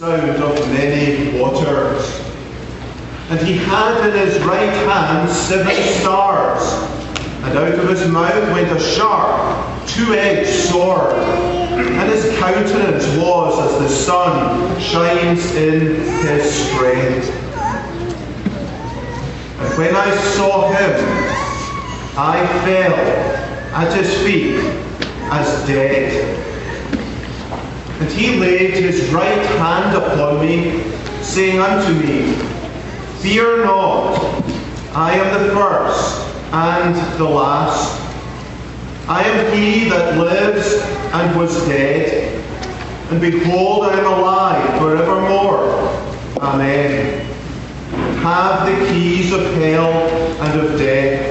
sound of many waters. And he had in his right hand 7 stars, and out of his mouth went a sharp, 2-edged sword, and his countenance was as the sun shines in his strength. And when I saw him, I fell at his feet as dead. And he laid his right hand upon me, saying unto me, Fear not, I am the first and the last. I am he that lives and was dead, and behold, I am alive forevermore. Amen. And have the keys of hell and of death.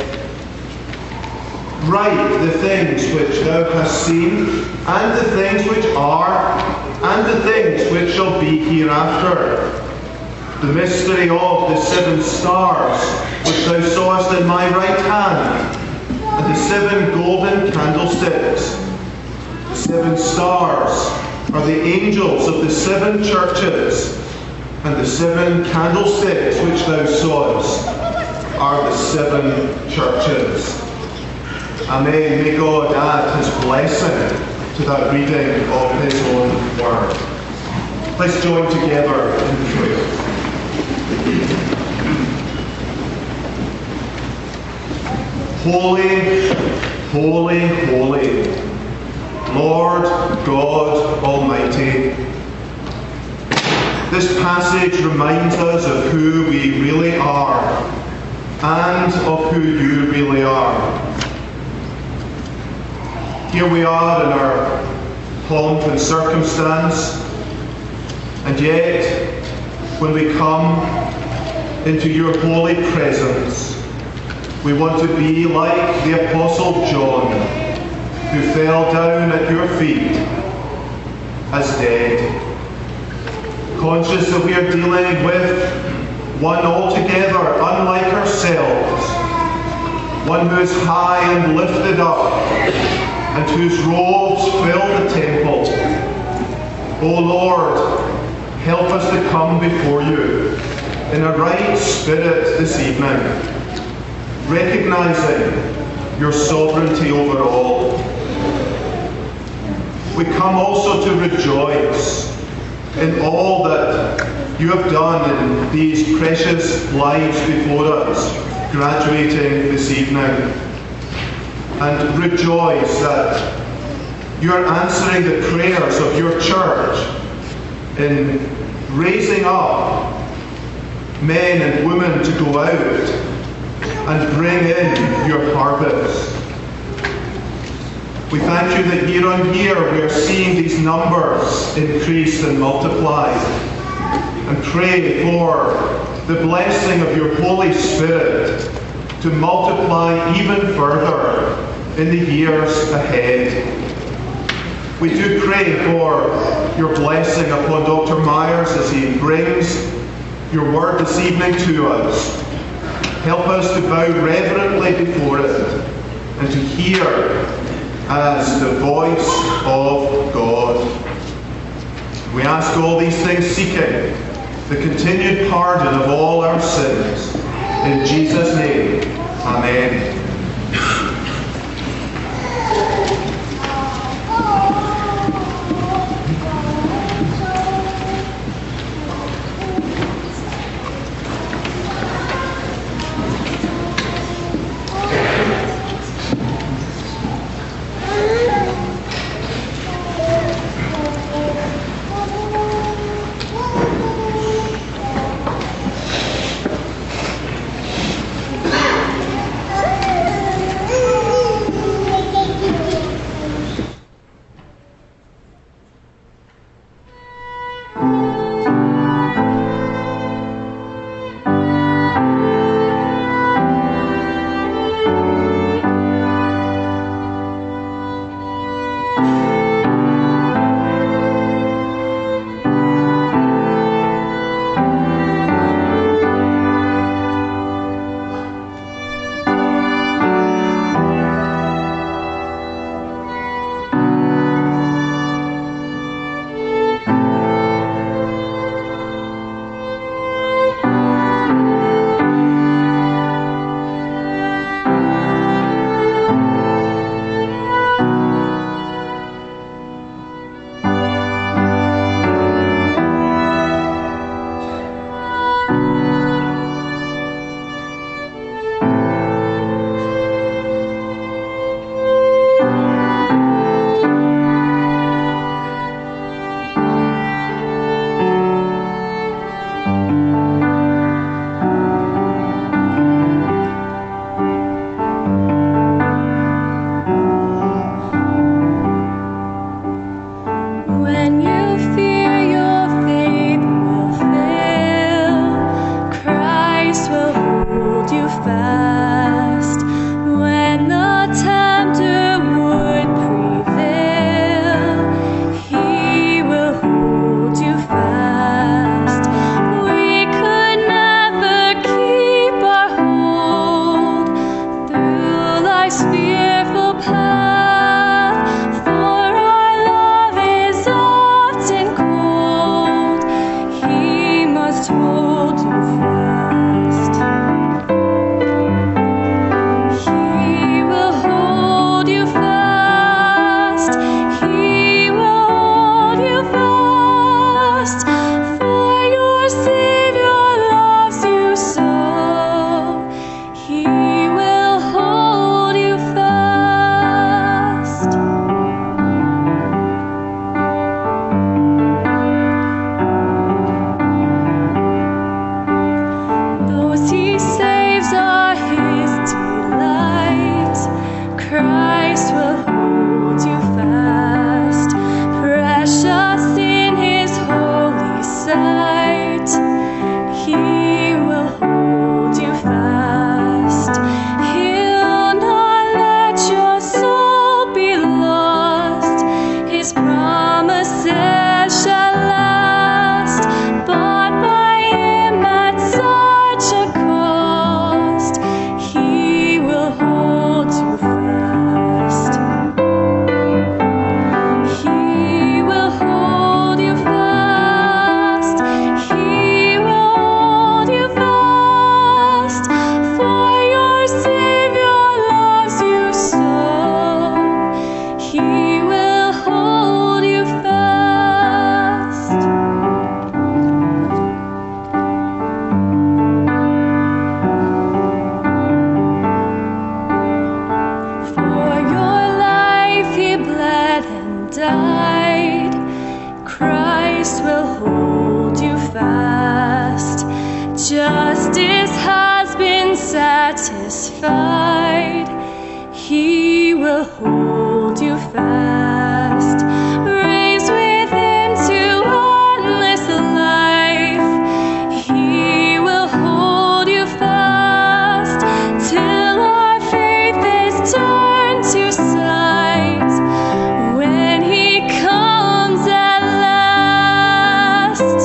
Write the things which thou hast seen, and the things which are, and the things which shall be hereafter. The mystery of the 7 stars which thou sawest in my right hand, and the 7 golden candlesticks. The 7 stars are the angels of the 7 churches, and the 7 candlesticks which thou sawest are the 7 churches. Amen. May God add his blessing to that reading of his own word. Let's join together in prayer. Holy, holy, holy, Lord God Almighty. This passage reminds us of who we really are and of who you really are. Here we are in our pomp and circumstance, and yet when we come into your holy presence, we want to be like the Apostle John, who fell down at your feet as dead, conscious that we are dealing with one altogether unlike ourselves, one who is high and lifted up, and whose robes fill the temple. O Lord, help us to come before you in a right spirit this evening, recognizing your sovereignty over all. We come also to rejoice in all that you have done in these precious lives before us, graduating this evening. And rejoice that you are answering the prayers of your church in raising up men and women to go out and bring in your harvest. We thank you that year on year we are seeing these numbers increase and multiply, and pray for the blessing of your Holy Spirit to multiply even further in the years ahead. We do pray for your blessing upon Dr. Myers as he brings your word this evening to us. Help us to bow reverently before it and to hear as the voice of God. We ask all these things seeking the continued pardon of all our sins. In Jesus' name, amen. Justice has been satisfied. He will hold you fast. Raise with him to endless life. He will hold you fast till our faith is turned to sight. When he comes at last,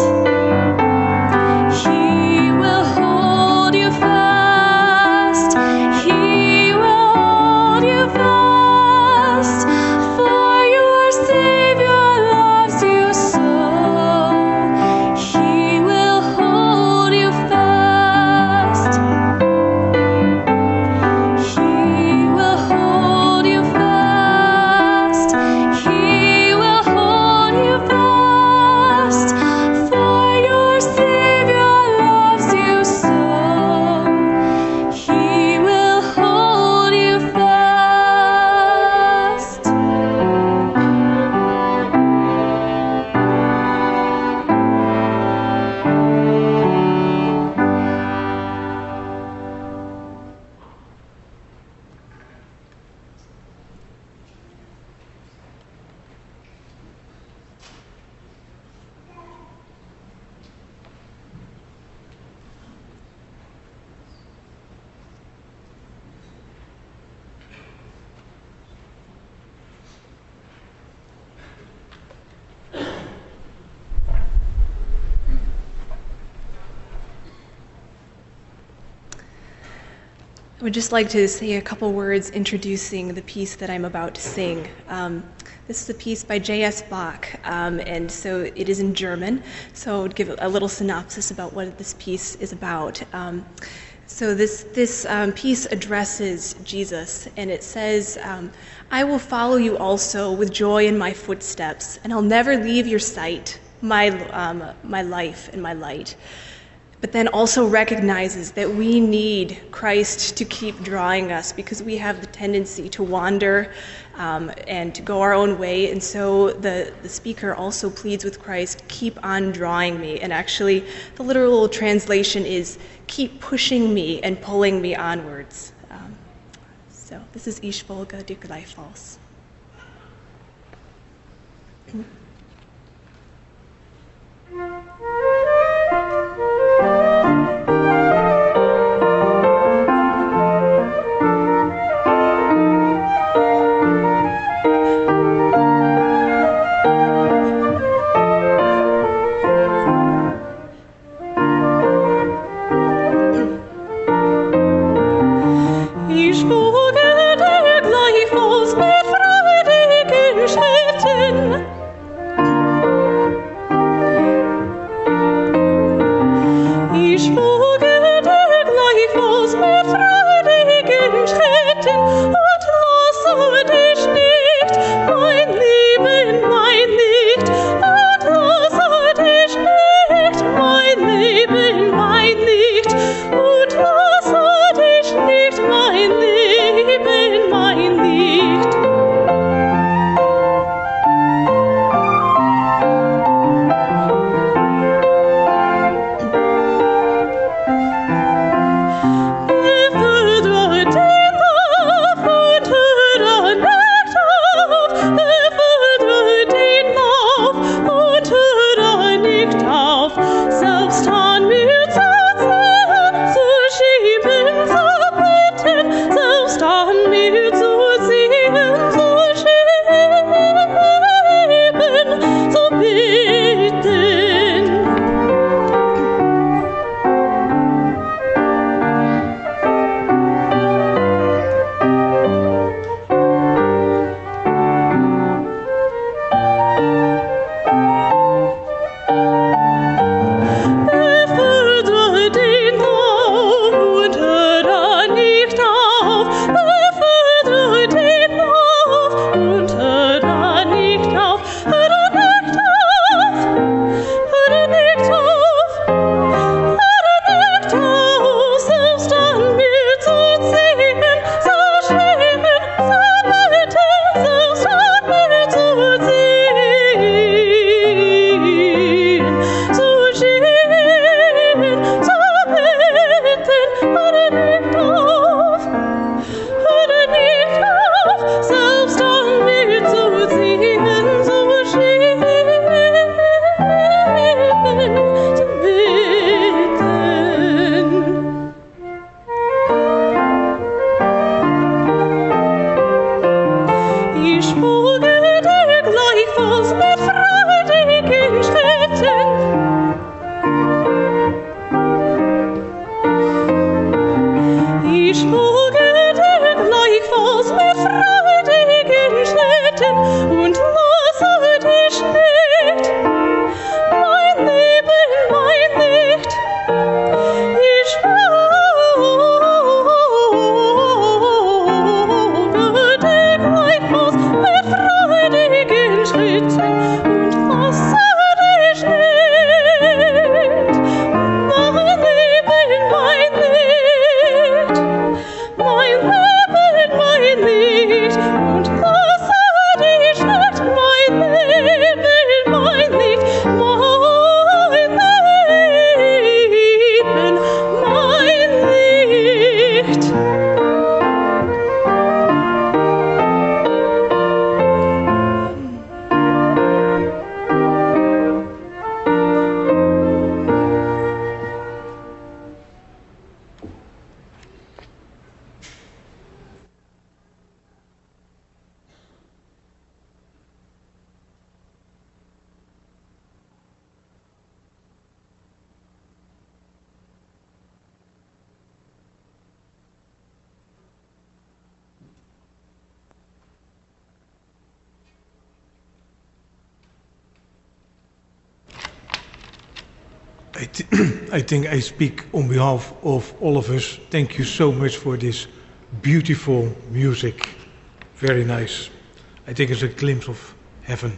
he will hold you fast. He will hold you fast. For your Savior loves you so. He will hold you fast. He will hold you fast. He will hold you fast. For your Savior loves you so. He will hold you fast. I would just like to say a couple words introducing the piece that I'm about to sing. This is a piece by J.S. Bach, and so it is in German, so I would give a little synopsis about what this piece is about. So this piece addresses Jesus, and it says, I will follow you also with joy in my footsteps, and I'll never leave your sight, my life and my light. But then also recognizes that we need Christ to keep drawing us because we have the tendency to wander and to go our own way. And so the speaker also pleads with Christ, keep on drawing me. And actually, the literal translation is, keep pushing me and pulling me onwards. So this is Ich folge dir gleichfalls. Ich folge dir gleichfalls mit freudigen Schritten. I think I speak on behalf of all of us. Thank you so much for this beautiful music. Very nice. I think it's a glimpse of heaven.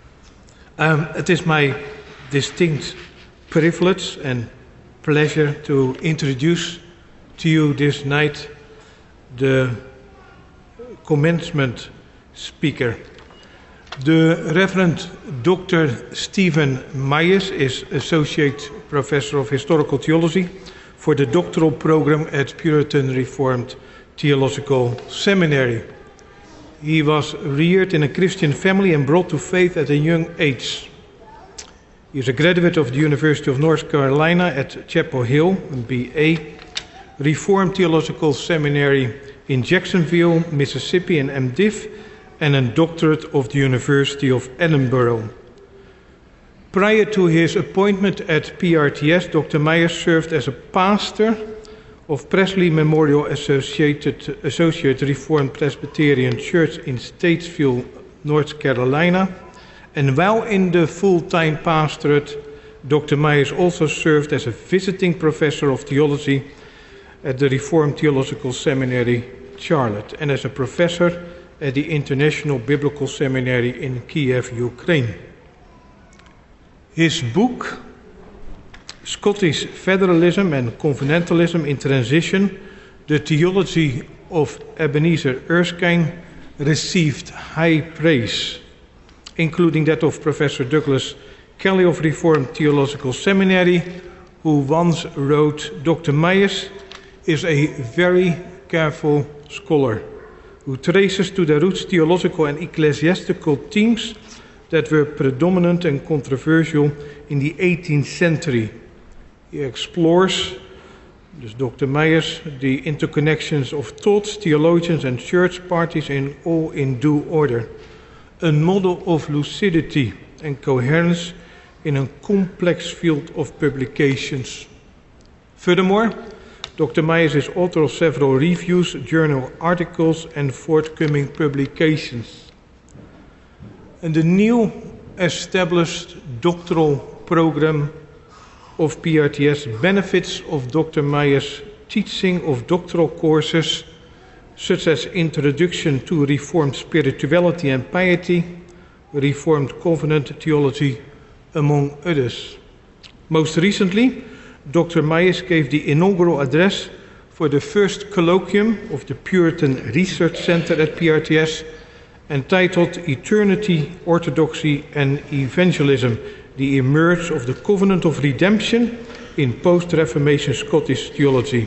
It is my distinct privilege and pleasure to introduce to you this night the commencement speaker. The Reverend Dr. Stephen Myers is Associate Professor of Historical Theology for the doctoral program at Puritan Reformed Theological Seminary. He was reared in a Christian family and brought to faith at a young age. He is a graduate of the University of North Carolina at Chapel Hill, a BA, Reformed Theological Seminary in Jacksonville, Mississippi, and MDiv, and a doctorate of the University of Edinburgh. Prior to his appointment at PRTS, Dr. Myers served as a pastor of Presley Memorial Associate Reformed Presbyterian Church in Statesville, North Carolina. And while in the full-time pastorate, Dr. Myers also served as a visiting professor of theology at the Reformed Theological Seminary, Charlotte, and as a professor at the International Biblical Seminary in Kiev, Ukraine. His book, Scottish Federalism and Covenantalism in Transition, The Theology of Ebenezer Erskine, received high praise, including that of Professor Douglas Kelly of Reformed Theological Seminary, who once wrote, Dr. Myers is a very careful scholar who traces to their roots theological and ecclesiastical themes that were predominant and controversial in the 18th century. He explores, Dr. Myers, the interconnections of thoughts, theologians, and church parties in due order. A model of lucidity and coherence in a complex field of publications. Furthermore, Dr. Myers is author of several reviews, journal articles, and forthcoming publications. And the new established doctoral program of PRTS benefits of Dr. Myers' teaching of doctoral courses such as Introduction to Reformed Spirituality and Piety, Reformed Covenant Theology, among others. Most recently, Dr. Myers gave the inaugural address for the first colloquium of the Puritan Research Center at PRTS, entitled Eternity, Orthodoxy, and Evangelism, the Emerge of the Covenant of Redemption in Post-Reformation Scottish Theology.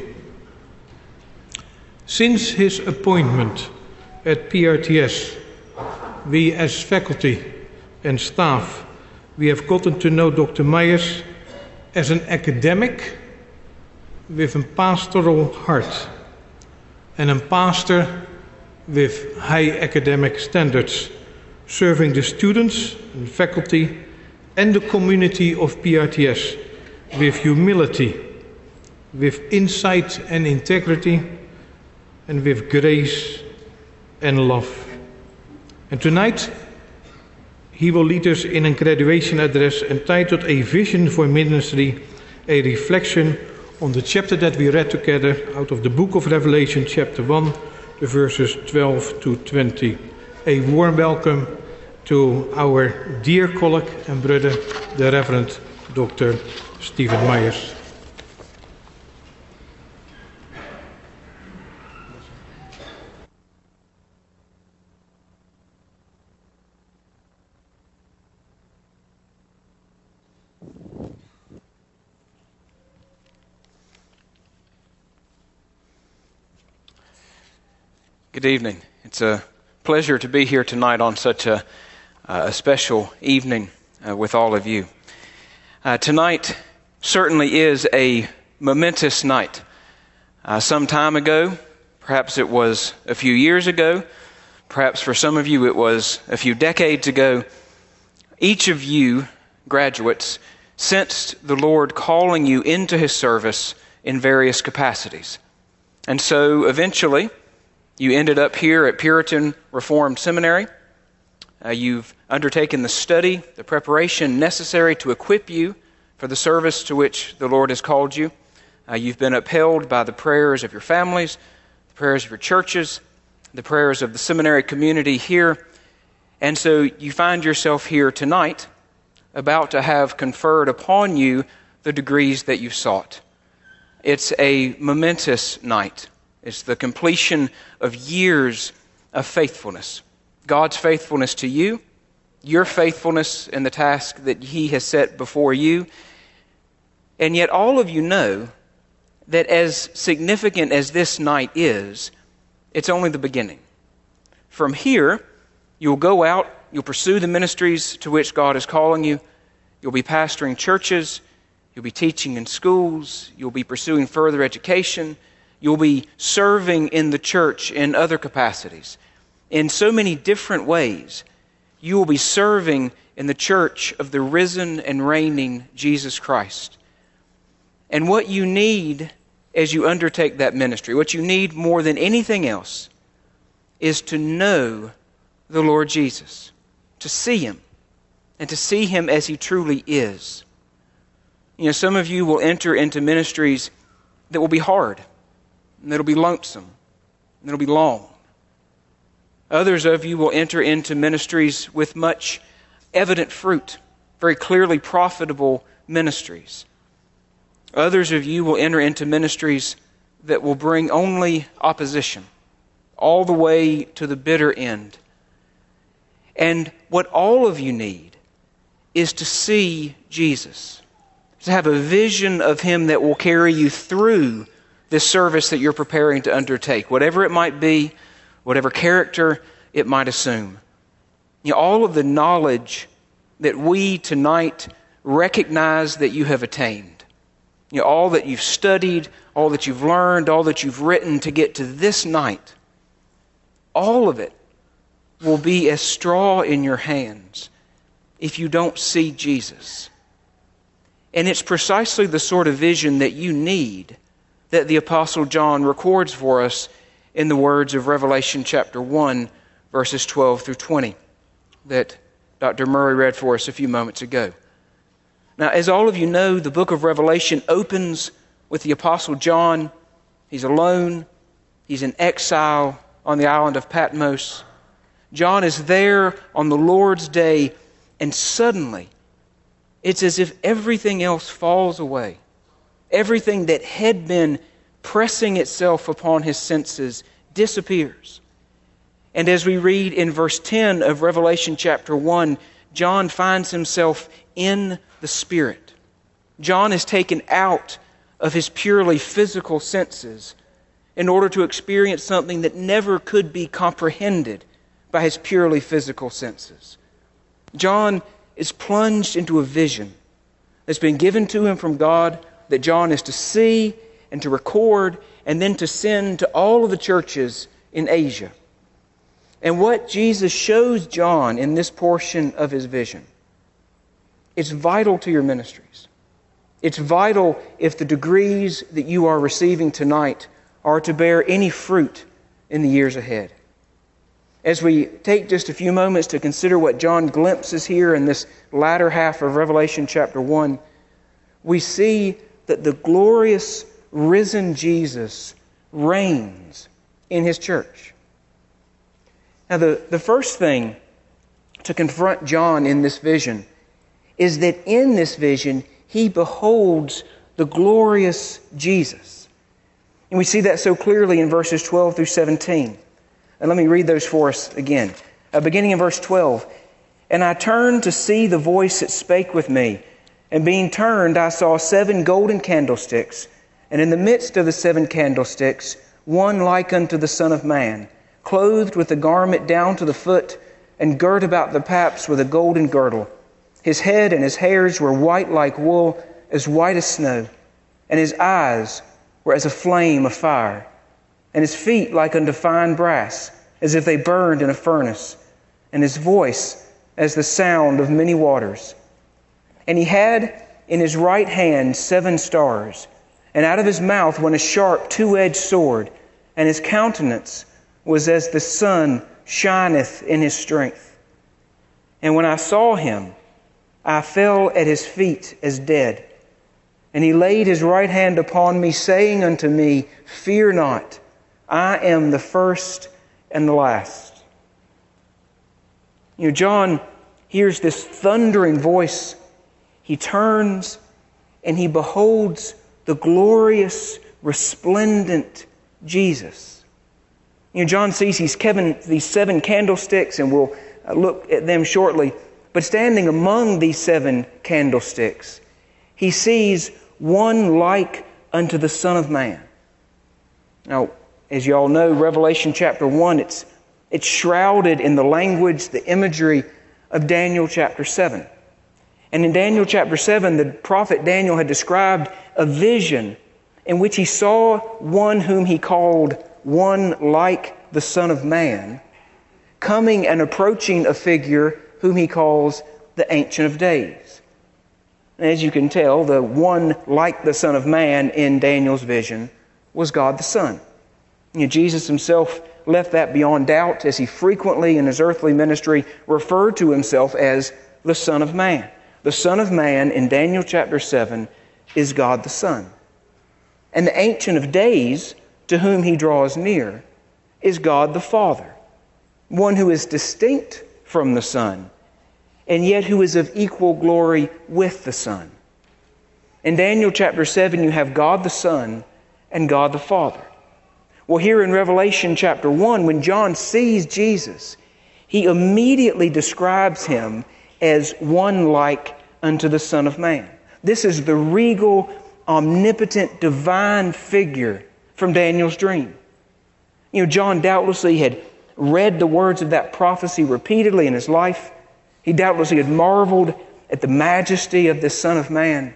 Since his appointment at PRTS, we as faculty and staff, we have gotten to know Dr. Myers as an academic with a pastoral heart and a pastor with high academic standards, serving the students and faculty and the community of PRTS with humility, with insight and integrity, and with grace and love. And tonight, he will lead us in a graduation address entitled A Vision for Ministry, a reflection on the chapter that we read together out of the book of Revelation, chapter 1, the verses 12 to 20. A warm welcome to our dear colleague and brother, the Reverend Dr. Stephen Myers. Good evening. It's a pleasure to be here tonight on such a special evening with all of you. Tonight certainly is a momentous night. Some time ago, perhaps it was a few years ago, perhaps for some of you it was a few decades ago, each of you graduates sensed the Lord calling you into His service in various capacities. And so eventually, you ended up here at Puritan Reformed Seminary. You've undertaken the study, the preparation necessary to equip you for the service to which the Lord has called you. You've been upheld by the prayers of your families, the prayers of your churches, the prayers of the seminary community here. And so you find yourself here tonight, about to have conferred upon you the degrees that you've sought. It's a momentous night. It's the completion of years of faithfulness. God's faithfulness to you, your faithfulness in the task that He has set before you. And yet all of you know that as significant as this night is, it's only the beginning. From here, you'll go out, you'll pursue the ministries to which God is calling you. You'll be pastoring churches. You'll be teaching in schools. You'll be pursuing further education. You'll be serving in the church in other capacities. In so many different ways, you will be serving in the church of the risen and reigning Jesus Christ. And what you need as you undertake that ministry, what you need more than anything else, is to know the Lord Jesus, to see Him, and to see Him as He truly is. You know, some of you will enter into ministries that will be hard, and that'll be lonesome, and that'll be long. Others of you will enter into ministries with much evident fruit, very clearly profitable ministries. Others of you will enter into ministries that will bring only opposition, all the way to the bitter end. And what all of you need is to see Jesus, to have a vision of Him that will carry you through this service that you're preparing to undertake, whatever it might be, whatever character it might assume. You know, all of the knowledge that we tonight recognize that you have attained, you know, all that you've studied, all that you've learned, all that you've written to get to this night, all of it will be as straw in your hands if you don't see Jesus. And it's precisely the sort of vision that you need that the Apostle John records for us in the words of Revelation chapter 1, verses 12 through 20, that Dr. Murray read for us a few moments ago. Now, as all of you know, the book of Revelation opens with the Apostle John. He's alone. He's in exile on the island of Patmos. John is there on the Lord's day, and suddenly it's as if everything else falls away. Everything that had been pressing itself upon his senses disappears. And as we read in verse 10 of Revelation chapter 1, John finds himself in the Spirit. John is taken out of his purely physical senses in order to experience something that never could be comprehended by his purely physical senses. John is plunged into a vision that's been given to him from God that John is to see and to record and then to send to all of the churches in Asia. And what Jesus shows John in this portion of his vision, it's vital to your ministries. It's vital if the degrees that you are receiving tonight are to bear any fruit in the years ahead. As we take just a few moments to consider what John glimpses here in this latter half of Revelation chapter 1, we see that the glorious risen Jesus reigns in His church. Now, the first thing to confront John in this vision is that in this vision, he beholds the glorious Jesus. And we see that so clearly in verses 12 through 17. And let me read those for us again. Beginning in verse 12. And I turned to see the voice that spake with me. And being turned, I saw 7 golden candlesticks. And in the midst of the 7 candlesticks, one like unto the Son of Man, clothed with a garment down to the foot, and girt about the paps with a golden girdle. His head and his hairs were white like wool, as white as snow. And his eyes were as a flame of fire. And his feet like unto fine brass, as if they burned in a furnace. And his voice as the sound of many waters. And he had in his right hand 7 stars. And out of his mouth went a sharp 2-edged sword. And his countenance was as the sun shineth in his strength. And when I saw him, I fell at his feet as dead. And he laid his right hand upon me, saying unto me, Fear not, I am the first and the last. John hears this thundering voice. He turns and he beholds the glorious, resplendent Jesus. John sees these 7 candlesticks, and we'll look at them shortly. But standing among these 7 candlesticks, he sees one like unto the Son of Man. Now, as you all know, Revelation chapter 1, it's shrouded in the language, the imagery of Daniel chapter 7. And in Daniel chapter 7, the prophet Daniel had described a vision in which he saw one whom he called one like the Son of Man, coming and approaching a figure whom he calls the Ancient of Days. As you can tell, the one like the Son of Man in Daniel's vision was God the Son. Jesus himself left that beyond doubt, as he frequently in his earthly ministry referred to himself as the Son of Man. The Son of Man in Daniel chapter 7 is God the Son. And the Ancient of Days, to whom he draws near, is God the Father, one who is distinct from the Son, and yet who is of equal glory with the Son. In Daniel chapter 7, you have God the Son and God the Father. Well, here in Revelation chapter 1, when John sees Jesus, he immediately describes him as one like unto the Son of Man. This is the regal, omnipotent, divine figure from Daniel's dream. John doubtlessly had read the words of that prophecy repeatedly in his life. He doubtlessly had marveled at the majesty of this Son of Man.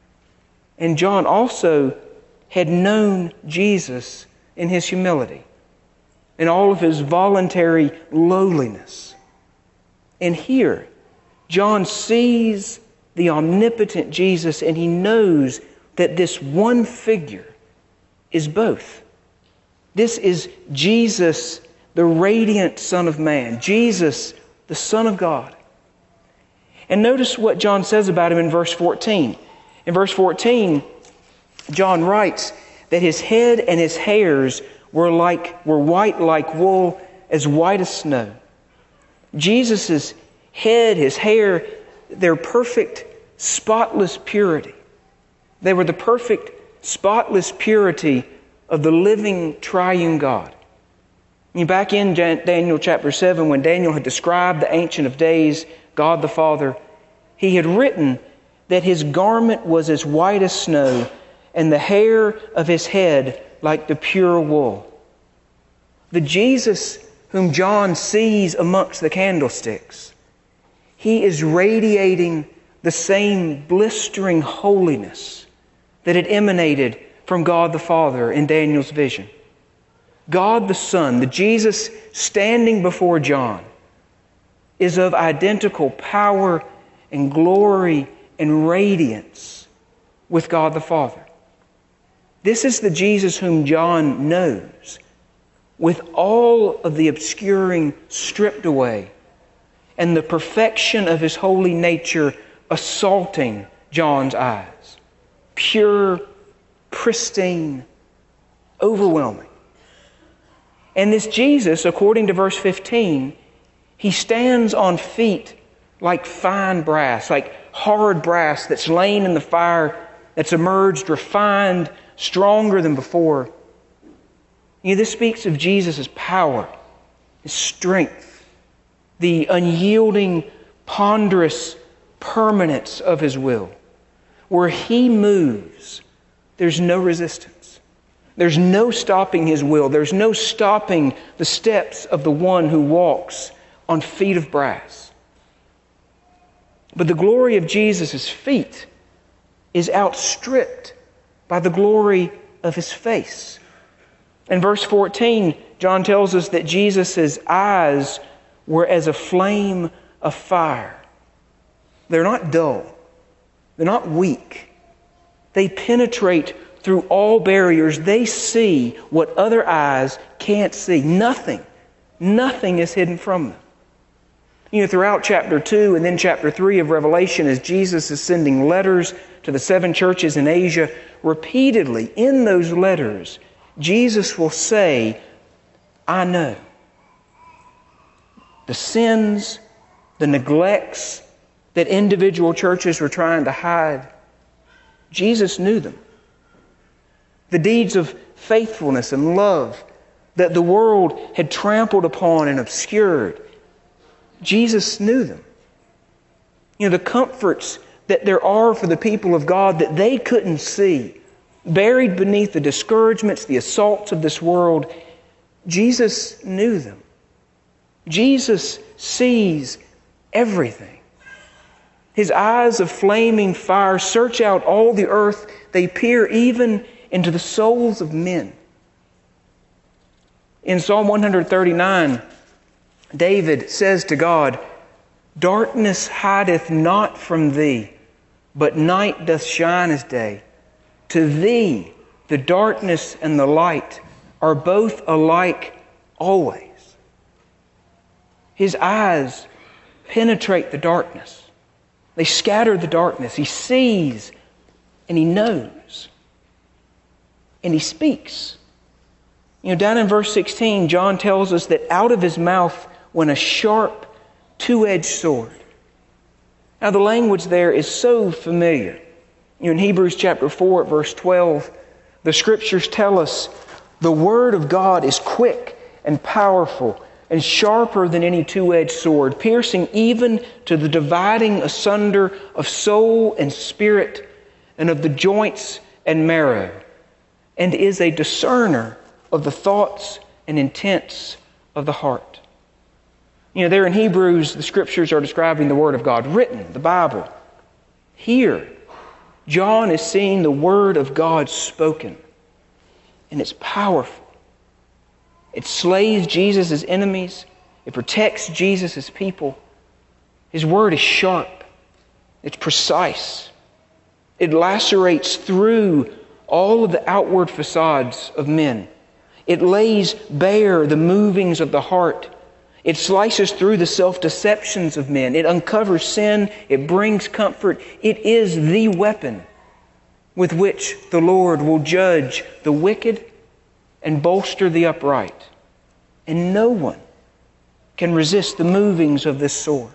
And John also had known Jesus in his humility, in all of his voluntary lowliness. And here, John sees the omnipotent Jesus, and he knows that this one figure is both. This is Jesus, the radiant Son of Man, Jesus, the Son of God. And notice what John says about him in verse 14. In verse 14, John writes that his head and his hairs were white like wool, as white as snow. Jesus' head, his hair, they're perfect, spotless purity. They were the perfect, spotless purity of the living triune God. Back in Daniel chapter 7, when Daniel had described the Ancient of Days, God the Father, he had written that his garment was as white as snow, and the hair of his head like the pure wool. The Jesus whom John sees amongst the candlesticks, he is radiating the same blistering holiness that had emanated from God the Father in Daniel's vision. God the Son, the Jesus standing before John, is of identical power and glory and radiance with God the Father. This is the Jesus whom John knows, with all of the obscuring stripped away and the perfection of his holy nature assaulting John's eyes. Pure, pristine, overwhelming. And this Jesus, according to verse 15, he stands on feet like fine brass, like hard brass that's lain in the fire, that's emerged refined, stronger than before. This speaks of Jesus' power, his strength, the unyielding, ponderous permanence of his will. Where he moves, there's no resistance. There's no stopping his will. There's no stopping the steps of the one who walks on feet of brass. But the glory of Jesus' feet is outstripped by the glory of his face. In verse 14, John tells us that Jesus' eyes were as a flame of fire. They're not dull. They're not weak. They penetrate through all barriers. They see what other eyes can't see. Nothing is hidden from them. Throughout chapter 2 and then chapter 3 of Revelation, as Jesus is sending letters to the 7 churches in Asia, repeatedly in those letters, Jesus will say, I know the sins, the neglects that individual churches were trying to hide. Jesus knew them. The deeds of faithfulness and love that the world had trampled upon and obscured. Jesus knew them. The comforts that there are for the people of God that they couldn't see, buried beneath the discouragements, the assaults of this world, Jesus knew them. Jesus sees everything. His eyes of flaming fire search out all the earth. They peer even into the souls of men. In Psalm 139, David says to God, darkness hideth not from thee, but night doth shine as day. To thee the darkness and the light are both alike always. His eyes penetrate the darkness. They scatter the darkness. He sees and He knows. And He speaks. Down in verse 16, John tells us that out of His mouth went a sharp, two-edged sword. Now the language there is so familiar. In Hebrews chapter 4 at verse 12, the Scriptures tell us the Word of God is quick and powerful and sharper than any two-edged sword, piercing even to the dividing asunder of soul and spirit and of the joints and marrow, and is a discerner of the thoughts and intents of the heart. There in Hebrews, the Scriptures are describing the Word of God, written, the Bible. Here, John is seeing the Word of God spoken. And it's powerful. It slays Jesus' enemies. It protects Jesus' people. His Word is sharp. It's precise. It lacerates through all of the outward facades of men. It lays bare the movings of the heart. It slices through the self-deceptions of men. It uncovers sin. It brings comfort. It is the weapon with which the Lord will judge the wicked and bolster the upright. And no one can resist the movings of this sword.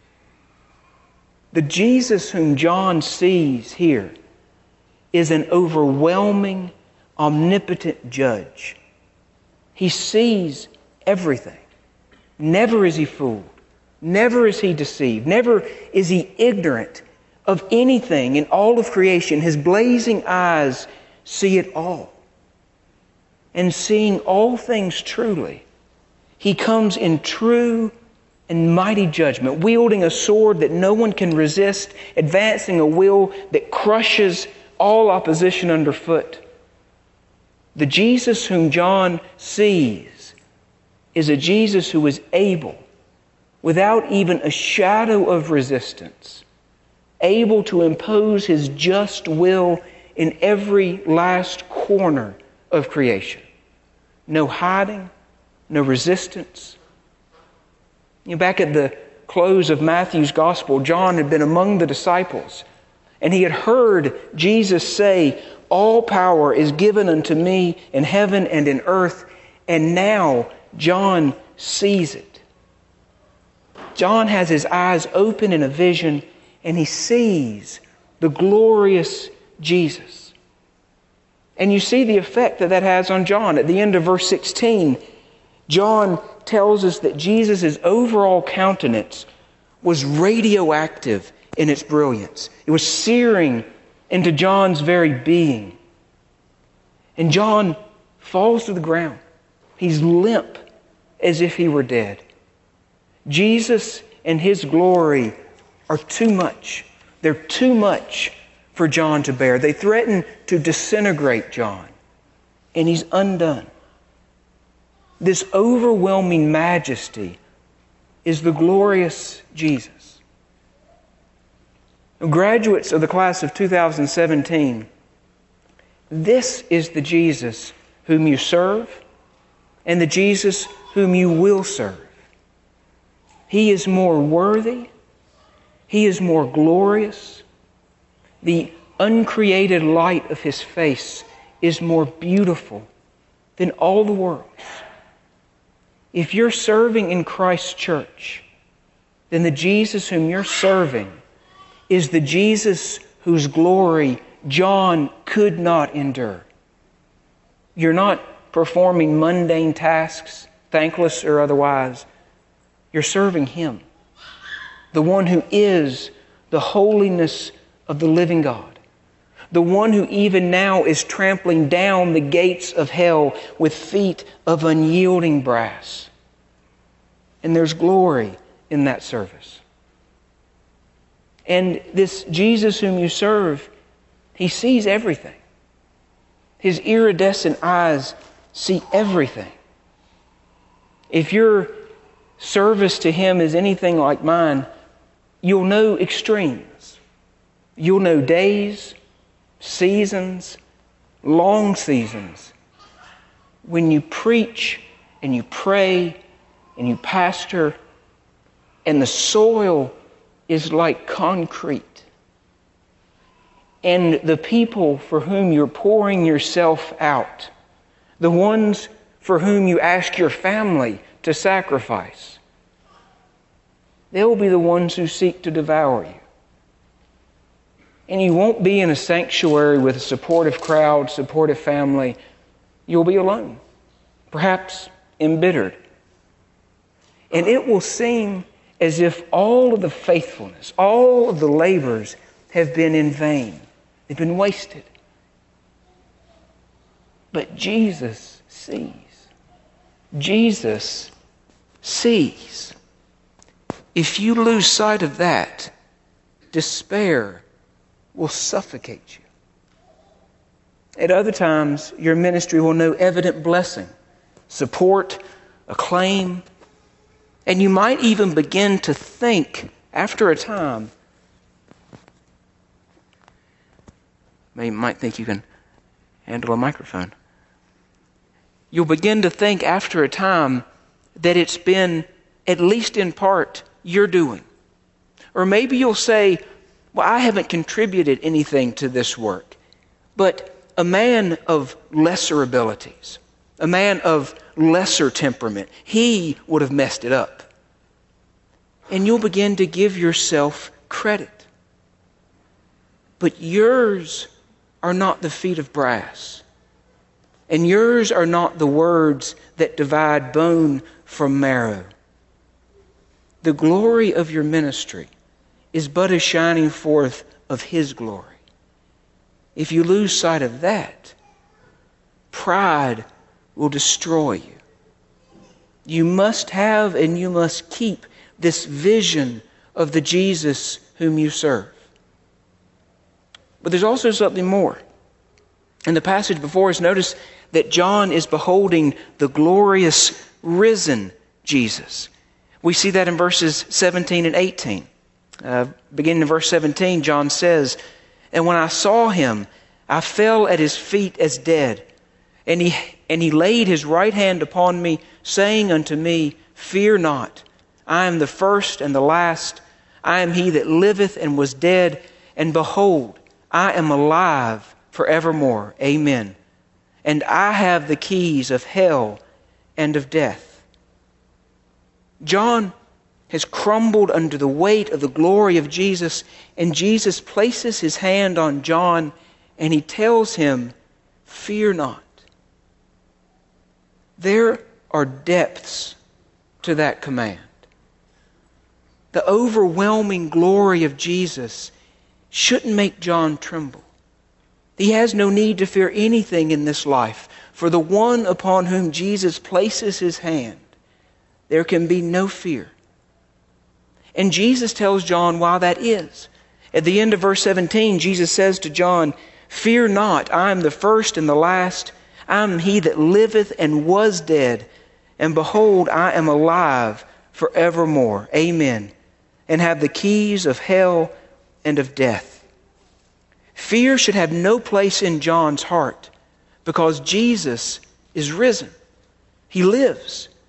The Jesus whom John sees here is an overwhelming, omnipotent judge. He sees everything. Never is He fooled. Never is He deceived. Never is He ignorant of anything in all of creation. His blazing eyes see it all. And seeing all things truly, He comes in true and mighty judgment, wielding a sword that no one can resist, advancing a will that crushes all opposition underfoot. The Jesus whom John sees is a Jesus who is able, without even a shadow of resistance, able to impose His just will in every last corner of creation. No hiding, no resistance. Back at the close of Matthew's Gospel, John had been among the disciples, and he had heard Jesus say, all power is given unto me in heaven and in earth, and now John sees it. John has his eyes open in a vision, and he sees the glorious Jesus. And you see the effect that has on John. At the end of verse 16, John tells us that Jesus' overall countenance was radioactive in its brilliance. It was searing into John's very being. And John falls to the ground. He's limp as if he were dead. Jesus and His glory are too much. They're too much for John to bear. They threaten to disintegrate John, and he's undone. This overwhelming majesty is the glorious Jesus. Graduates of the class of 2017, this is the Jesus whom you serve and the Jesus whom you will serve. He is more worthy. He is more glorious. The uncreated light of His face is more beautiful than all the worlds. If you're serving in Christ's church, then the Jesus whom you're serving is the Jesus whose glory John could not endure. You're not performing mundane tasks, thankless or otherwise. You're serving Him, the one who is the holiness of the living God, the one who even now is trampling down the gates of hell with feet of unyielding brass. And there's glory in that service. And this Jesus whom you serve, He sees everything. His iridescent eyes see everything. If your service to Him is anything like mine, you'll know extremes. You'll know days, seasons, long seasons, when you preach and you pray and you pastor and the soil is like concrete. And the people for whom you're pouring yourself out, the ones for whom you ask your family to sacrifice, they'll be the ones who seek to devour you. And you won't be in a sanctuary with a supportive crowd, supportive family. You'll be alone, perhaps embittered. And it will seem as if all of the faithfulness, all of the labors have been in vain. They've been wasted. But Jesus sees. Jesus sees. If you lose sight of that, despair will suffocate you. At other times, your ministry will know evident blessing, support, acclaim, and you might even begin to think, after a time, you might think you can handle a microphone. You'll begin to think after a time that it's been, at least in part, your doing. Or maybe you'll say, well, I haven't contributed anything to this work. But a man of lesser abilities, a man of lesser temperament, he would have messed it up. And you'll begin to give yourself credit. But yours are not the feet of brass. And yours are not the words that divide bone from marrow. The glory of your ministry is but a shining forth of His glory. If you lose sight of that, pride will destroy you. You must have and you must keep this vision of the Jesus whom you serve. But there's also something more. In the passage before us, notice that John is beholding the glorious risen Jesus. We see that in verses 17 and 18. Beginning in verse 17, John says, "And when I saw Him, I fell at His feet as dead. And he laid His right hand upon me, saying unto me, Fear not, I am the first and the last. I am He that liveth and was dead, and behold, I am alive forevermore. Amen. And I have the keys of hell and of death." John has crumbled under the weight of the glory of Jesus, and Jesus places His hand on John and He tells him, "Fear not." There are depths to that command. The overwhelming glory of Jesus shouldn't make John tremble. He has no need to fear anything in this life, for the one upon whom Jesus places His hand, there can be no fear. And Jesus tells John why that is. At the end of verse 17, Jesus says to John, "Fear not, I am the first and the last. I am He that liveth and was dead, and behold, I am alive forevermore. Amen. And have the keys of hell and of death." Fear should have no place in John's heart because Jesus is risen. He lives.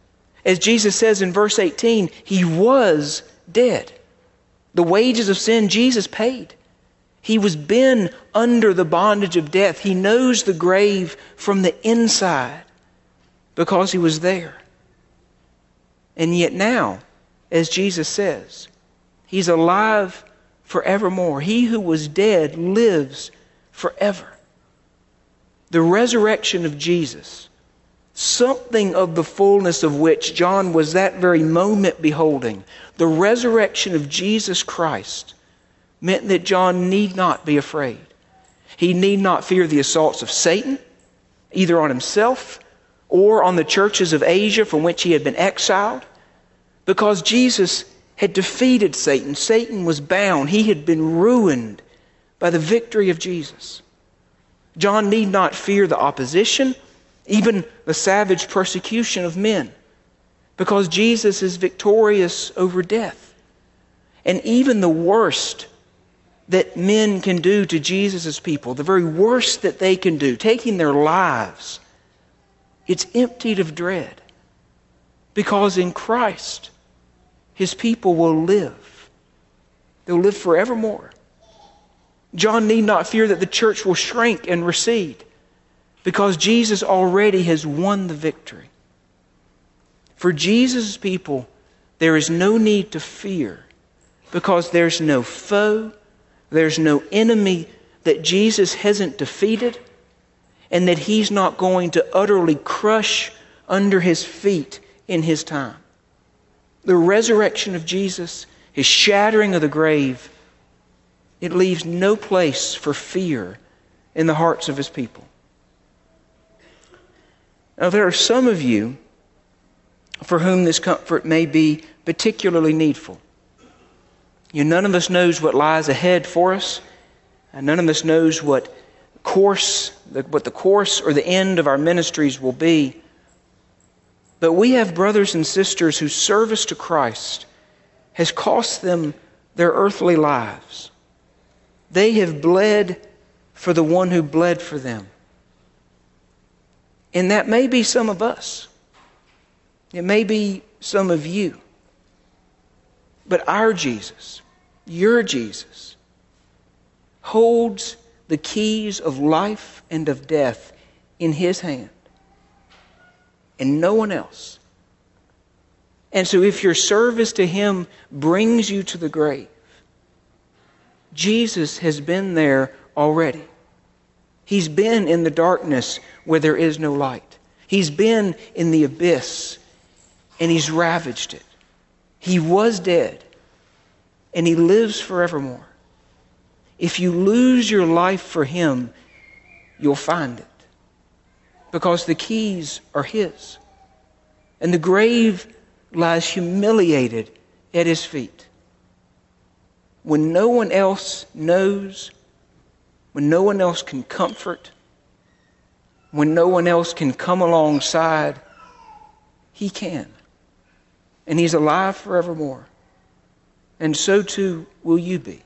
As Jesus says in verse 18, He was dead. The wages of sin Jesus paid. He was been under the bondage of death. He knows the grave from the inside because He was there. And yet now, as Jesus says, He's alive forevermore. He who was dead lives forever. The resurrection of Jesus, something of the fullness of which John was that very moment beholding, the resurrection of Jesus Christ, meant that John need not be afraid. He need not fear the assaults of Satan, either on himself or on the churches of Asia from which he had been exiled, because Jesus had defeated Satan. Satan was bound. He had been ruined by the victory of Jesus. John need not fear the opposition, even the savage persecution of men, because Jesus is victorious over death. And even the worst that men can do to Jesus' people, the very worst that they can do, taking their lives, it's emptied of dread. Because in Christ, His people will live. They'll live forevermore. John need not fear that the church will shrink and recede, because Jesus already has won the victory. For Jesus' people, there is no need to fear, because there's no foe, there's no enemy that Jesus hasn't defeated, and that He's not going to utterly crush under His feet in His time. The resurrection of Jesus, His shattering of the grave, it leaves no place for fear in the hearts of His people. Now, there are some of you for whom this comfort may be particularly needful. None of us knows what lies ahead for us, and none of us knows what the course or the end of our ministries will be. But we have brothers and sisters whose service to Christ has cost them their earthly lives. They have bled for the one who bled for them. And that may be some of us. It may be some of you. But our Jesus, your Jesus, holds the keys of life and of death in His hand, and no one else. And so if your service to Him brings you to the grave, Jesus has been there already. He's been in the darkness where there is no light. He's been in the abyss, and He's ravaged it. He was dead, and He lives forevermore. If you lose your life for Him, you'll find it, because the keys are His. And the grave lies humiliated at His feet. When no one else knows, when no one else can comfort, when no one else can come alongside, He can. And He's alive forevermore. And so too will you be.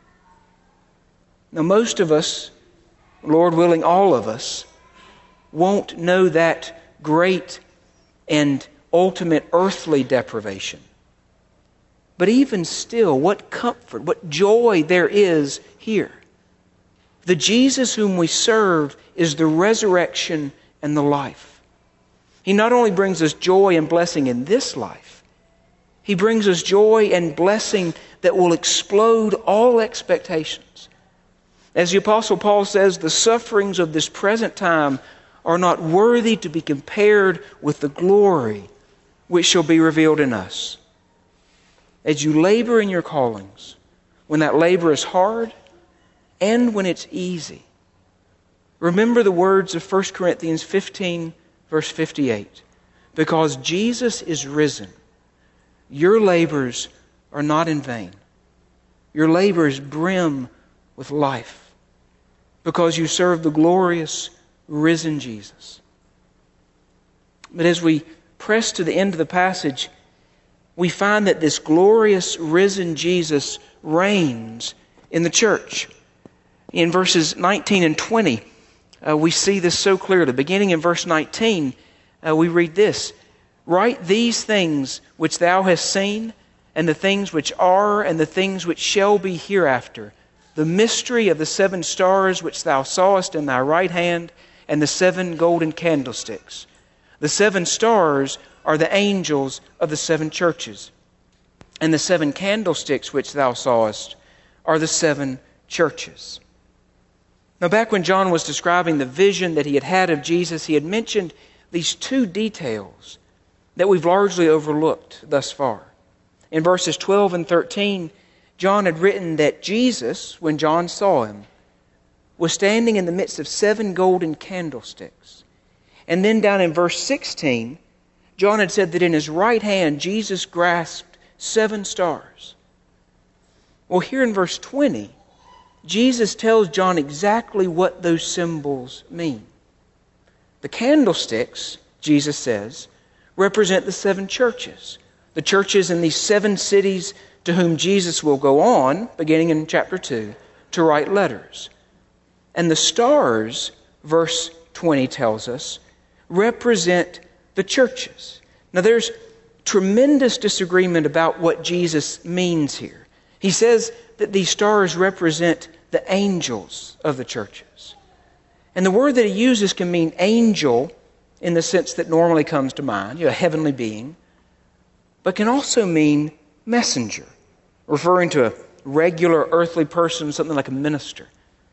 Now, most of us, Lord willing, all of us, won't know that great and ultimate earthly deprivation. But even still, what comfort, what joy there is here. The Jesus whom we serve is the resurrection and the life. He not only brings us joy and blessing in this life, He brings us joy and blessing that will explode all expectations. As the Apostle Paul says, the sufferings of this present time are not worthy to be compared with the glory which shall be revealed in us. As you labor in your callings, when that labor is hard and when it's easy, remember the words of 1 Corinthians 15, verse 58. Because Jesus is risen, your labors are not in vain. Your labors brim with life, because you serve the glorious risen Jesus. But as we press to the end of the passage, we find that this glorious risen Jesus reigns in the church. In verses 19 and 20, we see this so clearly. Beginning in verse 19, we read this: Write these things which thou hast seen, and the things which are, and the things which shall be hereafter, the mystery of the 7 stars which thou sawest in thy right hand, and the 7 golden candlesticks. The 7 stars are the angels of the 7 churches, and the 7 candlesticks which thou sawest are the 7 churches. Now, back when John was describing the vision that he had had of Jesus, he had mentioned these 2 details that we've largely overlooked thus far. In verses 12 and 13, John had written that Jesus, when John saw him, was standing in the midst of 7 golden candlesticks. And then down in verse 16, John had said that in his right hand, Jesus grasped 7 stars. Well, here in verse 20, Jesus tells John exactly what those symbols mean. The candlesticks, Jesus says, represent the 7 churches. The churches in these 7 cities to whom Jesus will go on, beginning in chapter 2, to write letters. And the stars, verse 20 tells us, represent the churches. Now there's tremendous disagreement about what Jesus means here. He says that these stars represent the angels of the churches. And the word that he uses can mean angel in the sense that normally comes to mind, a heavenly being, but can also mean messenger, referring to a regular earthly person, something like a minister.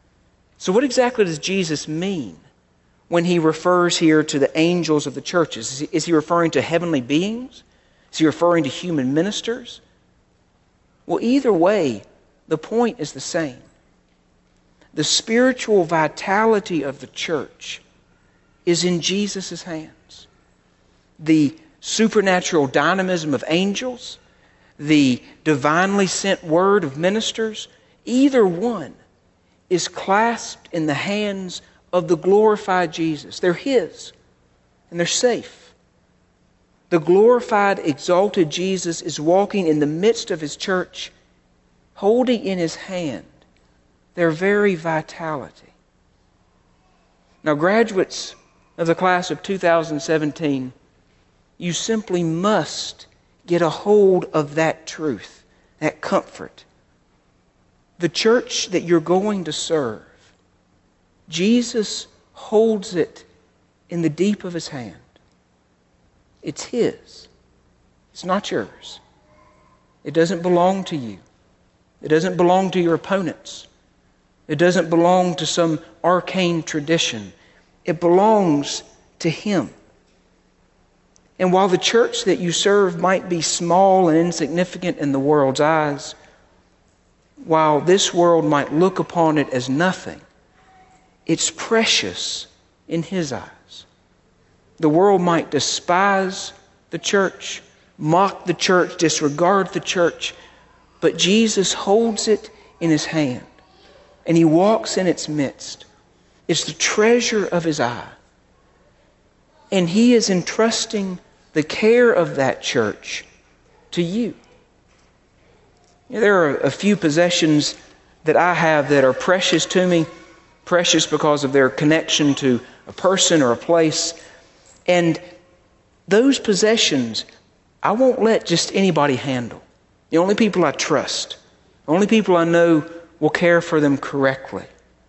So what exactly does Jesus mean when he refers here to the angels of the churches? Is he referring to heavenly beings? Is he referring to human ministers? Well, either way, the point is the same. The spiritual vitality of the church is in Jesus' hands. The supernatural dynamism of angels, the divinely sent word of ministers, either one is clasped in the hands of the glorified Jesus. They're His, and they're safe. The glorified, exalted Jesus is walking in the midst of His church, holding in His hand their very vitality. Now, graduates of the class of 2017, you simply must get a hold of that truth, that comfort. The church that you're going to serve, Jesus holds it in the deep of His hand. It's His. It's not yours. It doesn't belong to you. It doesn't belong to your opponents. It doesn't belong to some arcane tradition. It belongs to Him. And while the church that you serve might be small and insignificant in the world's eyes, while this world might look upon it as nothing, it's precious in His eyes. The world might despise the church, mock the church, disregard the church, but Jesus holds it in His hand, and He walks in its midst. It's the treasure of His eye. And He is entrusting the care of that church to you. There are a few possessions that I have that are precious to me, precious because of their connection to a person or a place. And those possessions, I won't let just anybody handle. The only people I trust, the only people I know will care for them correctly.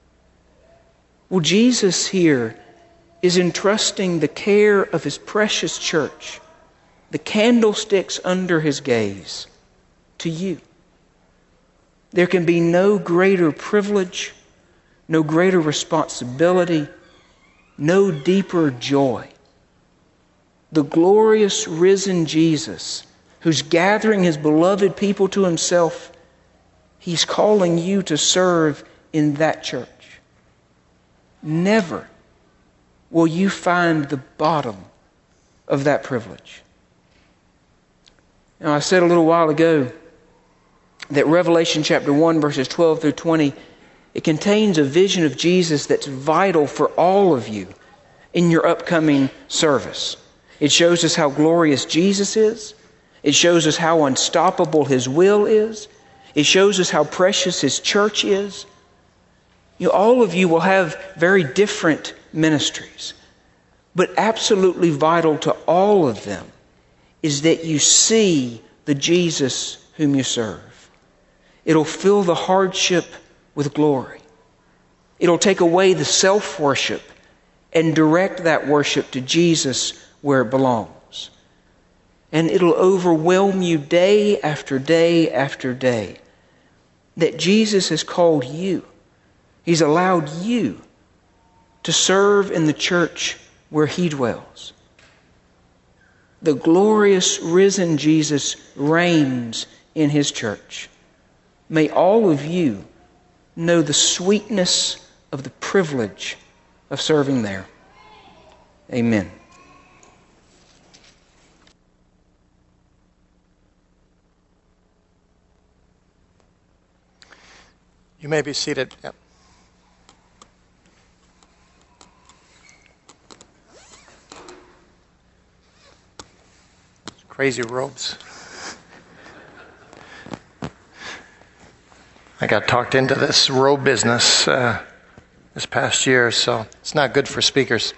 Well, Jesus here is entrusting the care of His precious church, the candlesticks under His gaze, to you. There can be no greater privilege, no greater responsibility, no deeper joy. The glorious risen Jesus, who's gathering His beloved people to Himself, He's calling you to serve in that church. Never will you find the bottom of that privilege. Now, I said a little while ago that Revelation chapter 1, verses 12 through 20, it contains a vision of Jesus that's vital for all of you in your upcoming service. It shows us how glorious Jesus is. It shows us how unstoppable His will is. It shows us how precious His church is. All of you will have very different ministries, but absolutely vital to all of them is that you see the Jesus whom you serve. It'll fill the hardship with glory. It'll take away the self-worship and direct that worship to Jesus where it belongs. And it'll overwhelm you day after day after day that Jesus has called you. He's allowed you to serve in the church where He dwells. The glorious risen Jesus reigns in His church. May all of you know the sweetness of the privilege of serving there. Amen. You may be seated. Yep. Crazy robes. I got talked into this robe business this past year, so it's not good for speakers.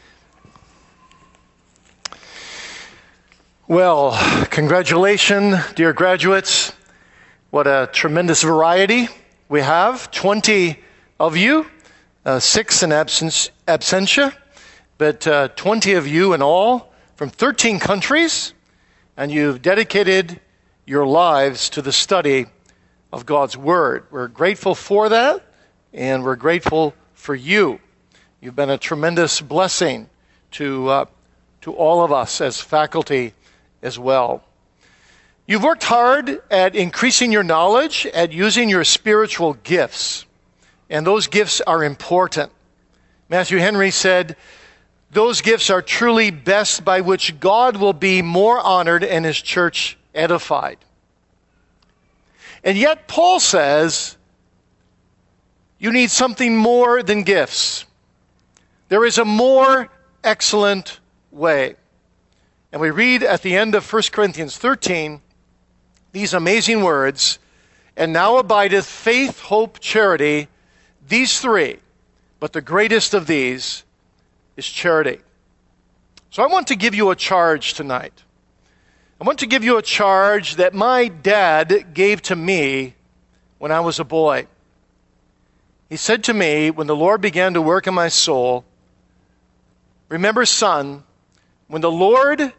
Well, congratulations, dear graduates. What a tremendous variety we have. 20 of you, 6 in absentia, but 20 of you in all from 13 countries, and you've dedicated your lives to the study of God's Word. We're grateful for that, and we're grateful for you. You've been a tremendous blessing to all of us as faculty as well. You've worked hard at increasing your knowledge, at using your spiritual gifts, and those gifts are important. Matthew Henry said, "Those gifts are truly best by which God will be more honored and His church edified." And yet Paul says, you need something more than gifts. There is a more excellent way. And we read at the end of 1 Corinthians 13, these amazing words, "And now abideth faith, hope, charity, these three, but the greatest of these is charity." So I want to give you a charge tonight. I want to give you a charge that my dad gave to me when I was a boy. He said to me, when the Lord began to work in my soul, "Remember, son, when the Lord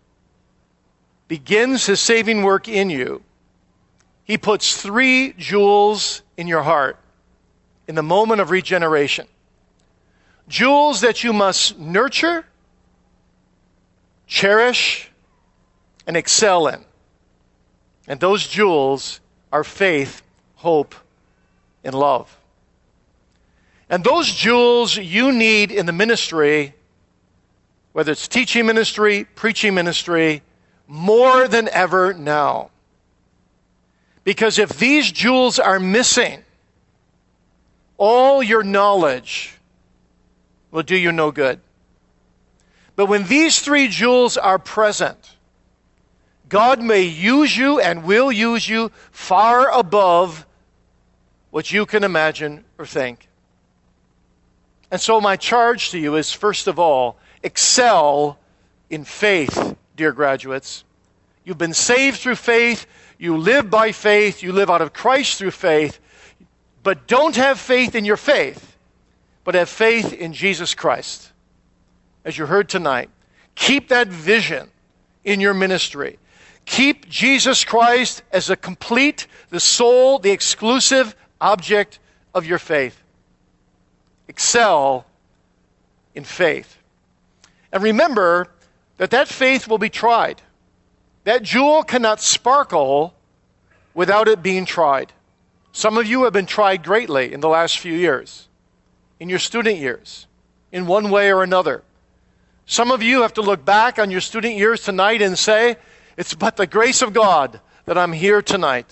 begins His saving work in you, He puts 3 jewels in your heart in the moment of regeneration. Jewels that you must nurture, cherish, and excel in. And those jewels are faith, hope, and love. And those jewels you need in the ministry, whether it's teaching ministry, preaching ministry, more than ever now. Because if these jewels are missing, all your knowledge will do you no good. But when these 3 jewels are present, God may use you and will use you far above what you can imagine or think. And so my charge to you is, first of all, excel in faith, dear graduates. You've been saved through faith. You live by faith. You live out of Christ through faith. But don't have faith in your faith, but have faith in Jesus Christ. As you heard tonight, keep that vision in your ministry. Keep Jesus Christ as the complete, the sole, the exclusive object of your faith. Excel in faith. And remember that faith will be tried. That jewel cannot sparkle without it being tried. Some of you have been tried greatly in the last few years, in your student years, in one way or another. Some of you have to look back on your student years tonight and say, it's but the grace of God that I'm here tonight.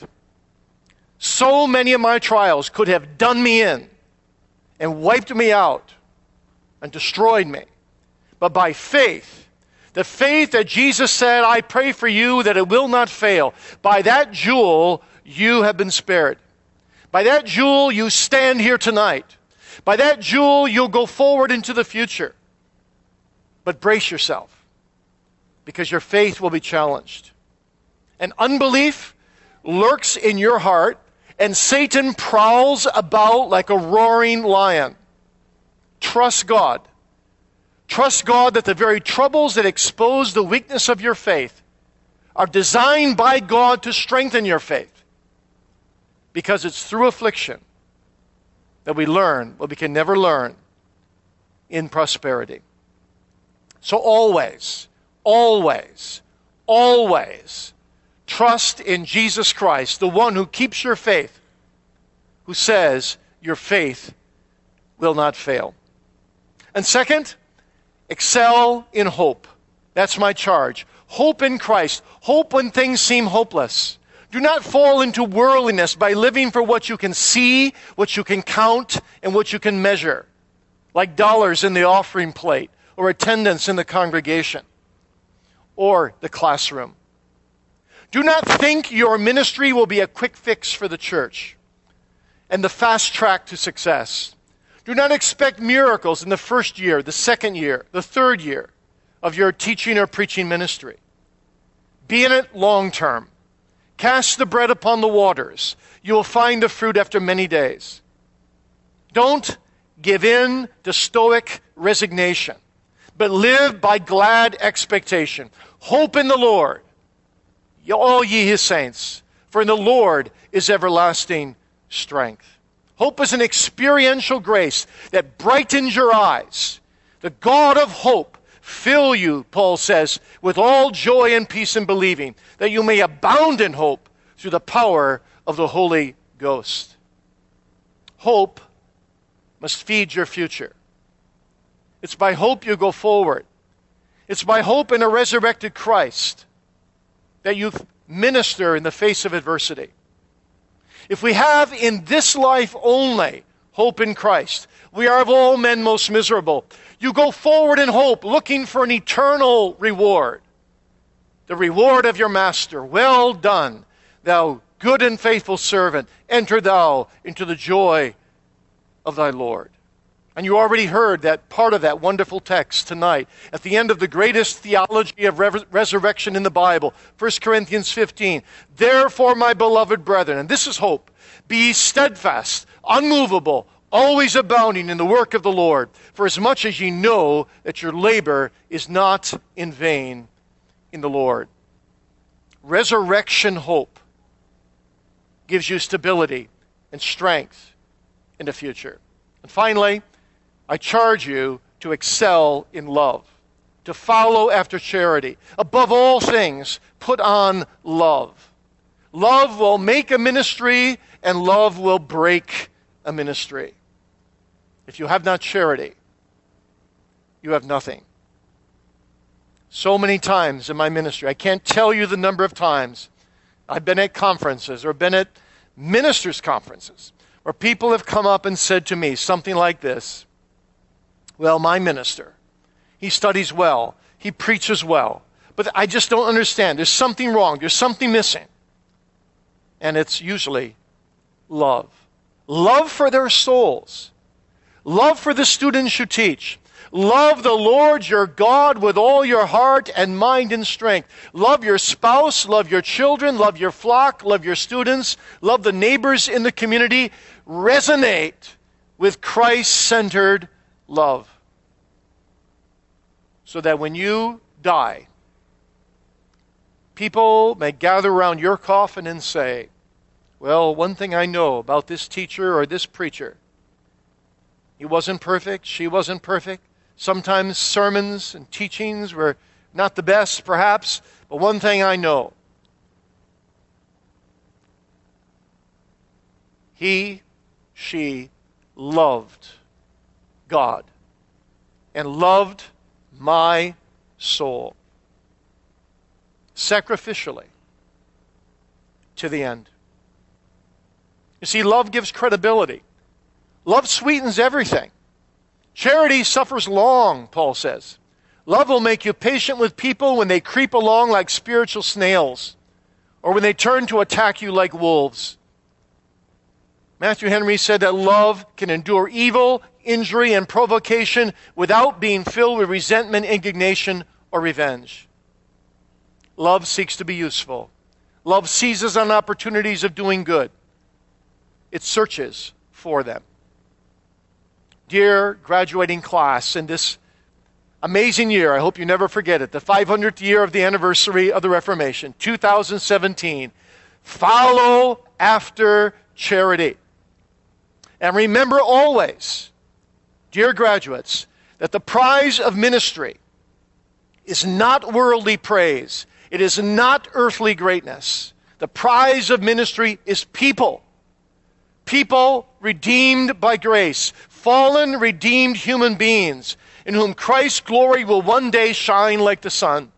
So many of my trials could have done me in and wiped me out and destroyed me. But by faith, the faith that Jesus said, I pray for you that it will not fail, by that jewel you have been spared. By that jewel you stand here tonight. By that jewel you'll go forward into the future. But brace yourself. because your faith will be challenged. And unbelief lurks in your heart, and Satan prowls about like a roaring lion. Trust God. Trust God that the very troubles that expose the weakness of your faith are designed by God to strengthen your faith. Because it's through affliction that we learn what we can never learn in prosperity. So always, always, always trust in Jesus Christ, the one who keeps your faith, who says your faith will not fail. And second, excel in hope. That's my charge. Hope in Christ. Hope when things seem hopeless. Do not fall into worldliness by living for what you can see, what you can count, and what you can measure, like dollars in the offering plate, or attendance in the congregation, or the classroom. Do not think your ministry will be a quick fix for the church and the fast track to success. Do not expect miracles in the first year, the second year, the third year of your teaching or preaching ministry. Be in it long term. Cast the bread upon the waters. You will find the fruit after many days. Don't give in to stoic resignation, but live by glad expectation. Hope in the Lord, all ye his saints, for in the Lord is everlasting strength. Hope is an experiential grace that brightens your eyes. The God of hope fill you, Paul says, with all joy and peace in believing, that you may abound in hope through the power of the Holy Ghost. Hope must feed your future. It's by hope you go forward. It's by hope in a resurrected Christ that you minister in the face of adversity. If we have in this life only hope in Christ, we are of all men most miserable. You go forward in hope, looking for an eternal reward. The reward of your master. Well done, thou good and faithful servant. Enter thou into the joy of thy Lord. And you already heard that part of that wonderful text tonight at the end of the greatest theology of resurrection in the Bible, 1 Corinthians 15. Therefore, my beloved brethren, and this is hope, be steadfast, unmovable, always abounding in the work of the Lord, for as much as ye know that your labor is not in vain in the Lord. Resurrection hope gives you stability and strength in the future. And finally, I charge you to excel in love, to follow after charity. Above all things, put on love. Love will make a ministry, and love will break a ministry. If you have not charity, you have nothing. So many times in my ministry, I can't tell you the number of times I've been at conferences or been at ministers' conferences where people have come up and said to me something like this: well, my minister, he studies well, he preaches well, but I just don't understand. There's something wrong. There's something missing. And it's usually love. Love for their souls. Love for the students you teach. Love the Lord your God with all your heart and mind and strength. Love your spouse, love your children, love your flock, love your students, love the neighbors in the community. Resonate with Christ-centered love, so that when you die, people may gather around your coffin and say, well, one thing I know about this teacher or this preacher, he wasn't perfect, she wasn't perfect. Sometimes sermons and teachings were not the best, perhaps, but one thing I know, he, she loved God and loved my soul sacrificially to the end. You see, love gives credibility. Love sweetens everything. Charity suffers long, Paul says. Love will make you patient with people when they creep along like spiritual snails, or when they turn to attack you like wolves. Matthew Henry said that love can endure evil, injury, and provocation without being filled with resentment, indignation, or revenge. Love seeks to be useful. Love seizes on opportunities of doing good. It searches for them. Dear graduating class, in this amazing year, I hope you never forget it, the 500th year of the anniversary of the Reformation, 2017, follow after charity. And remember always, dear graduates, that the prize of ministry is not worldly praise. It is not earthly greatness. The prize of ministry is people. People redeemed by grace. Fallen, redeemed human beings in whom Christ's glory will one day shine like the sun.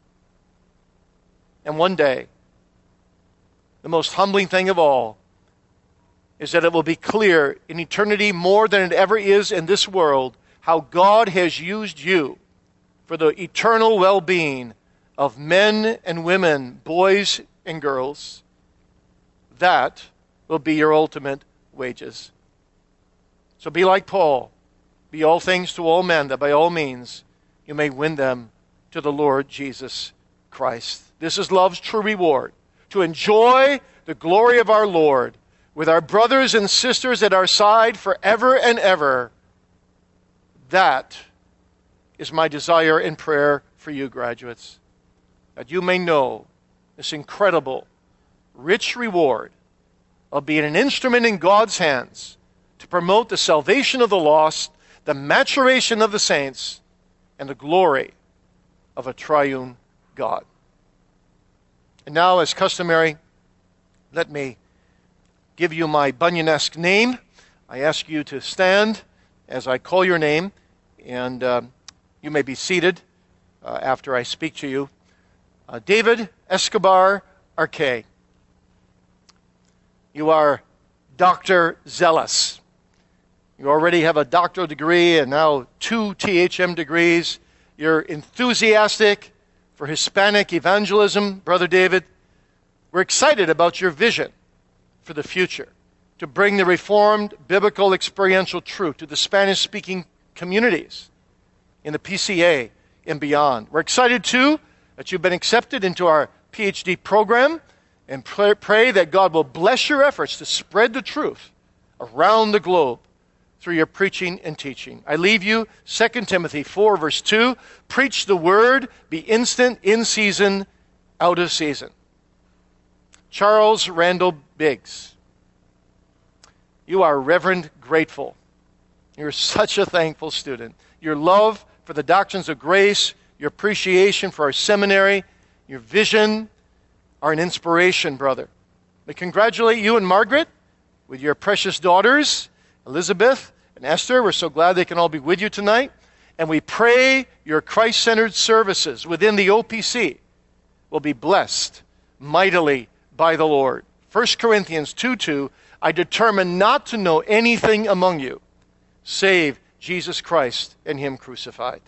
And one day, the most humbling thing of all is that it will be clear in eternity more than it ever is in this world how God has used you for the eternal well-being of men and women, boys and girls. That will be your ultimate wages. So be like Paul. Be all things to all men, that by all means you may win them to the Lord Jesus Christ. This is love's true reward, to enjoy the glory of our Lord with our brothers and sisters at our side forever and ever. That is my desire and prayer for you, graduates, that you may know this incredible, rich reward of being an instrument in God's hands to promote the salvation of the lost, the maturation of the saints, and the glory of a triune God. And now, as customary, let me give you my Bunyan-esque name. I ask you to stand as I call your name, and you may be seated after I speak to you. David Escobar Arquet. You are Dr. Zealous. You already have a doctoral degree and now 2 THM degrees. You're enthusiastic for Hispanic evangelism, Brother David. We're excited about your vision for the future, to bring the Reformed biblical experiential truth to the Spanish-speaking communities in the PCA and beyond. We're excited, too, that you've been accepted into our PhD program, and pray that God will bless your efforts to spread the truth around the globe through your preaching and teaching. I leave you 2 Timothy 4, verse 2. Preach the word, be instant, in season, out of season. Charles Randall Biggs. You are Reverend Grateful. You're such a thankful student. Your love for the doctrines of grace, your appreciation for our seminary, your vision are an inspiration, brother. We congratulate you and Margaret with your precious daughters, Elizabeth and Esther. We're so glad they can all be with you tonight. And we pray your Christ-centered services within the OPC will be blessed mightily by the Lord. 1 Corinthians 2:2, I determined not to know anything among you save Jesus Christ and Him crucified.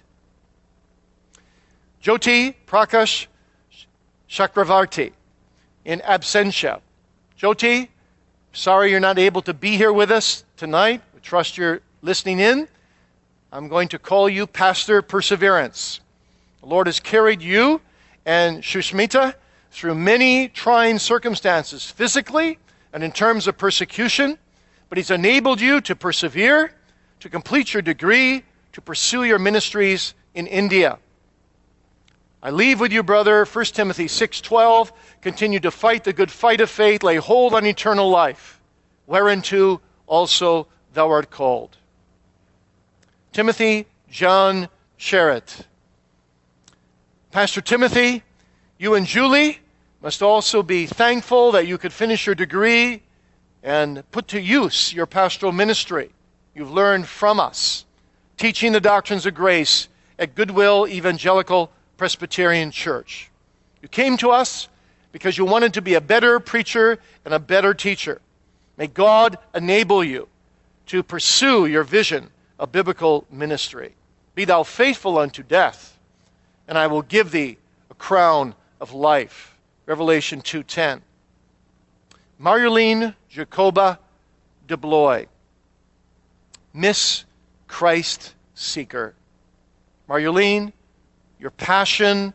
Jyoti Prakash Chakravarti, in absentia. Jyoti, sorry you're not able to be here with us tonight. We trust you're listening in. I'm going to call you Pastor Perseverance. The Lord has carried you and Shushmita through many trying circumstances, physically and in terms of persecution, but He's enabled you to persevere, to complete your degree, to pursue your ministries in India. I leave with you, brother, 1 Timothy 6:12, continue to fight the good fight of faith, lay hold on eternal life, whereunto also thou art called. Timothy John Sherritt. Pastor Timothy, you and Julie must also be thankful that you could finish your degree and put to use your pastoral ministry you've learned from us, teaching the doctrines of grace at Goodwill Evangelical Presbyterian Church. You came to us because you wanted to be a better preacher and a better teacher. May God enable you to pursue your vision of biblical ministry. Be thou faithful unto death, and I will give thee a crown of life. Revelation 2:10. Marjolein Jacoba de Blois, Miss Christ Seeker. Marjolein, your passion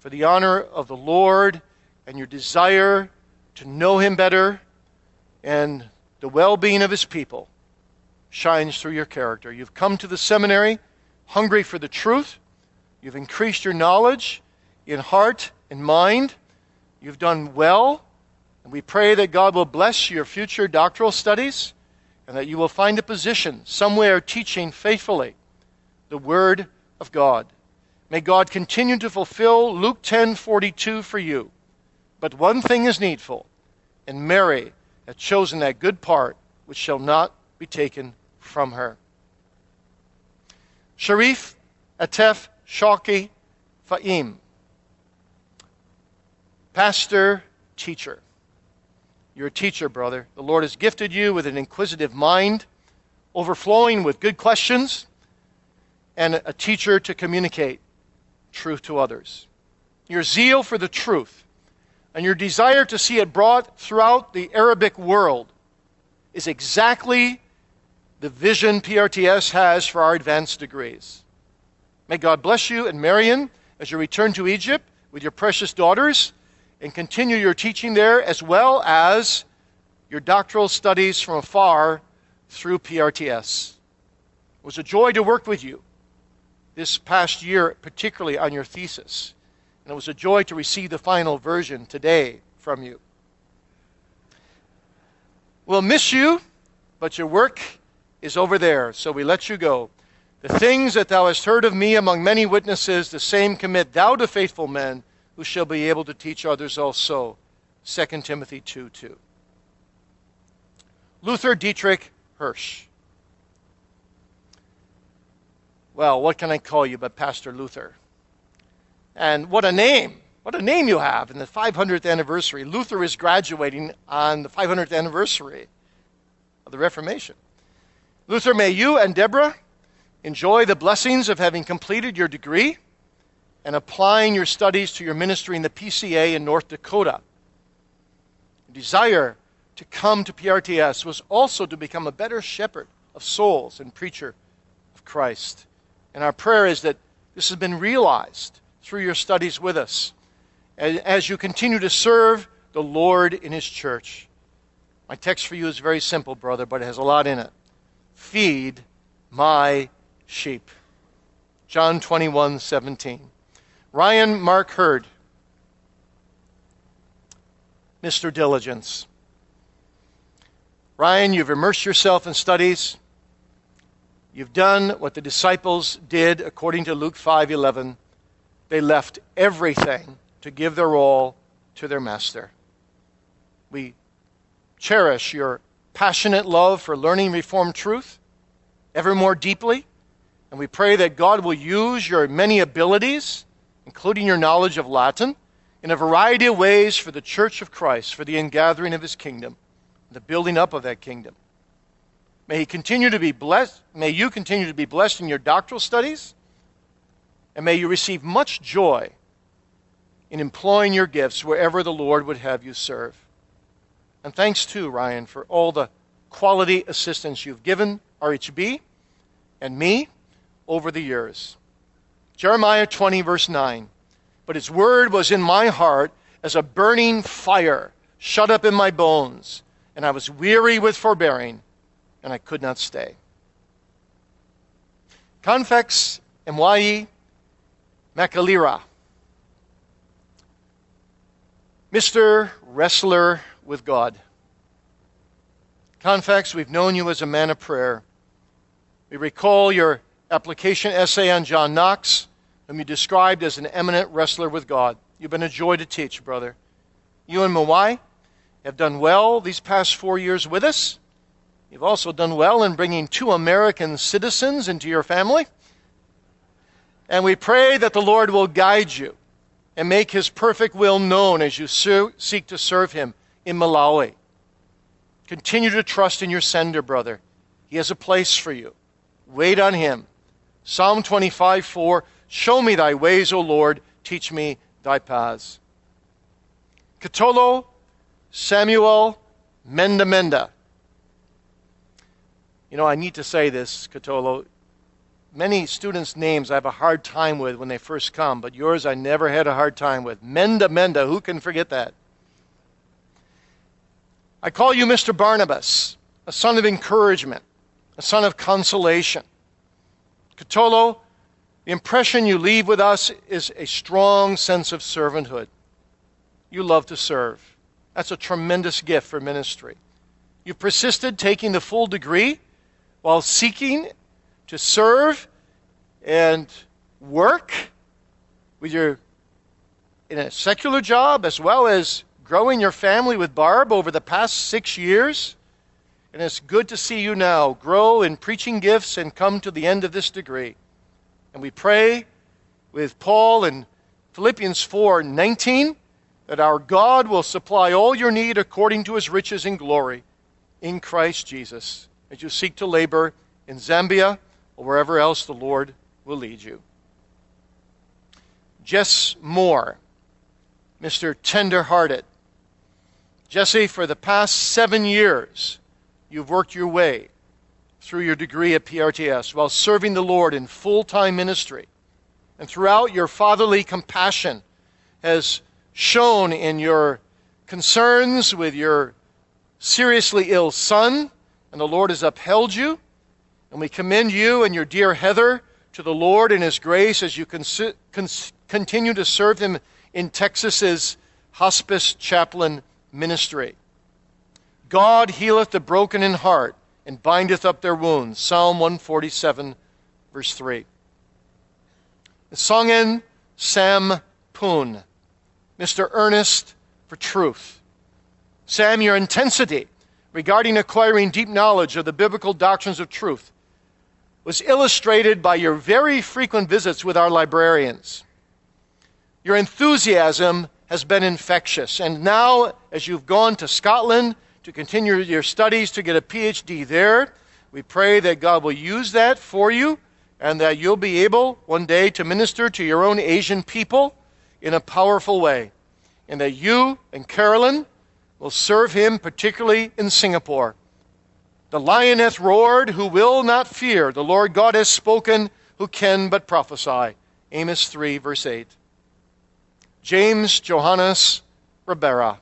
for the honor of the Lord and your desire to know Him better and the well-being of His people shines through your character. You've come to the seminary hungry for the truth. You've increased your knowledge in heart and mind. You've done well. And we pray that God will bless your future doctoral studies and that you will find a position somewhere teaching faithfully the Word of God. May God continue to fulfill Luke 10:42 for you. But one thing is needful, and Mary hath chosen that good part which shall not be taken from her. Sharif Atef Shawki Fahim, pastor, teacher. You're a teacher, brother. The Lord has gifted you with an inquisitive mind, overflowing with good questions, and a teacher to communicate truth to others. Your zeal for the truth and your desire to see it brought throughout the Arabic world is exactly the vision PRTS has for our advanced degrees. May God bless you and Marion as you return to Egypt with your precious daughters and continue your teaching there, as well as your doctoral studies from afar through PRTS. It was a joy to work with you this past year, particularly on your thesis. And it was a joy to receive the final version today from you. We'll miss you, but your work is over there, so we let you go. The things that thou hast heard of me among many witnesses, the same commit thou to faithful men, who shall be able to teach others also. 2 Timothy 2:2. Luther Dietrich Hirsch. Well, what can I call you but Pastor Luther? And what a name! What a name you have in the 500th anniversary. Luther is graduating on the 500th anniversary of the Reformation. Luther, may you and Deborah enjoy the blessings of having completed your degree and applying your studies to your ministry in the PCA in North Dakota. Your desire to come to PRTS was also to become a better shepherd of souls and preacher of Christ. And our prayer is that this has been realized through your studies with us as you continue to serve the Lord in His church. My text for you is very simple, brother, but it has a lot in it. Feed my sheep. John 21:17. Ryan Mark Hurd, Mr. Diligence. Ryan, you've immersed yourself in studies. You've done what the disciples did according to Luke 5:11. They left everything to give their all to their master. We cherish your passionate love for learning Reformed truth ever more deeply, and we pray that God will use your many abilities, including your knowledge of Latin, in a variety of ways for the Church of Christ, for the ingathering of His kingdom, the building up of that kingdom. May He continue to be blessed. May you continue to be blessed in your doctoral studies, and may you receive much joy in employing your gifts wherever the Lord would have you serve. And thanks too, Ryan, for all the quality assistance you've given RHB and me over the years. Jeremiah 20, verse 9. But His word was in my heart as a burning fire shut up in my bones, and I was weary with forbearing, and I could not stay. Convex Mwayi Makalira. Mr. Wrestler with God. Convex, we've known you as a man of prayer. We recall your application essay on John Knox, whom you described as an eminent wrestler with God. You've been a joy to teach, brother. You and Mawai have done well these past 4 years with us. You've also done well in bringing 2 American citizens into your family. And we pray that the Lord will guide you and make His perfect will known as you seek to serve Him in Malawi. Continue to trust in your sender, brother. He has a place for you. Wait on Him. Psalm 25:4, show me thy ways, O Lord, teach me thy paths. Katolo Samuel Menda. You know, I need to say this, Katolo. many students' names I have a hard time with when they first come, but yours I never had a hard time with. Menda, who can forget that? I call you Mr. Barnabas, a son of encouragement, a son of consolation. Katolo, the impression you leave with us is a strong sense of servanthood. You love to serve. That's a tremendous gift for ministry. You've persisted taking the full degree while seeking to serve and work with in a secular job as well as growing your family with Barb over the past 6 years. And it's good to see you now grow in preaching gifts and come to the end of this degree. And we pray with Paul in Philippians 4:19 that our God will supply all your need according to his riches in glory in Christ Jesus, as you seek to labor in Zambia or wherever else the Lord will lead you. Jess Moore, Mr. Tender-Hearted. Jesse, for the past 7 years, you've worked your way through your degree at PRTS while serving the Lord in full-time ministry. And throughout, your fatherly compassion has shown in your concerns with your seriously ill son, and the Lord has upheld you. And we commend you and your dear Heather to the Lord in his grace as you continue to serve him in Texas's hospice chaplain ministry. God healeth the broken in heart and bindeth up their wounds. Psalm 147, verse 3. Songen Sam Poon, Mr. Earnest for Truth. Sam, your intensity regarding acquiring deep knowledge of the biblical doctrines of truth was illustrated by your very frequent visits with our librarians. Your enthusiasm has been infectious, and now, as you've gone to Scotland to continue your studies to get a PhD there, we pray that God will use that for you and that you'll be able one day to minister to your own Asian people in a powerful way, and that you and Carolyn will serve him particularly in Singapore. The lion hath roared, who will not fear? The Lord God has spoken, who can but prophesy? Amos 3, verse 8. James Johannes Ribera,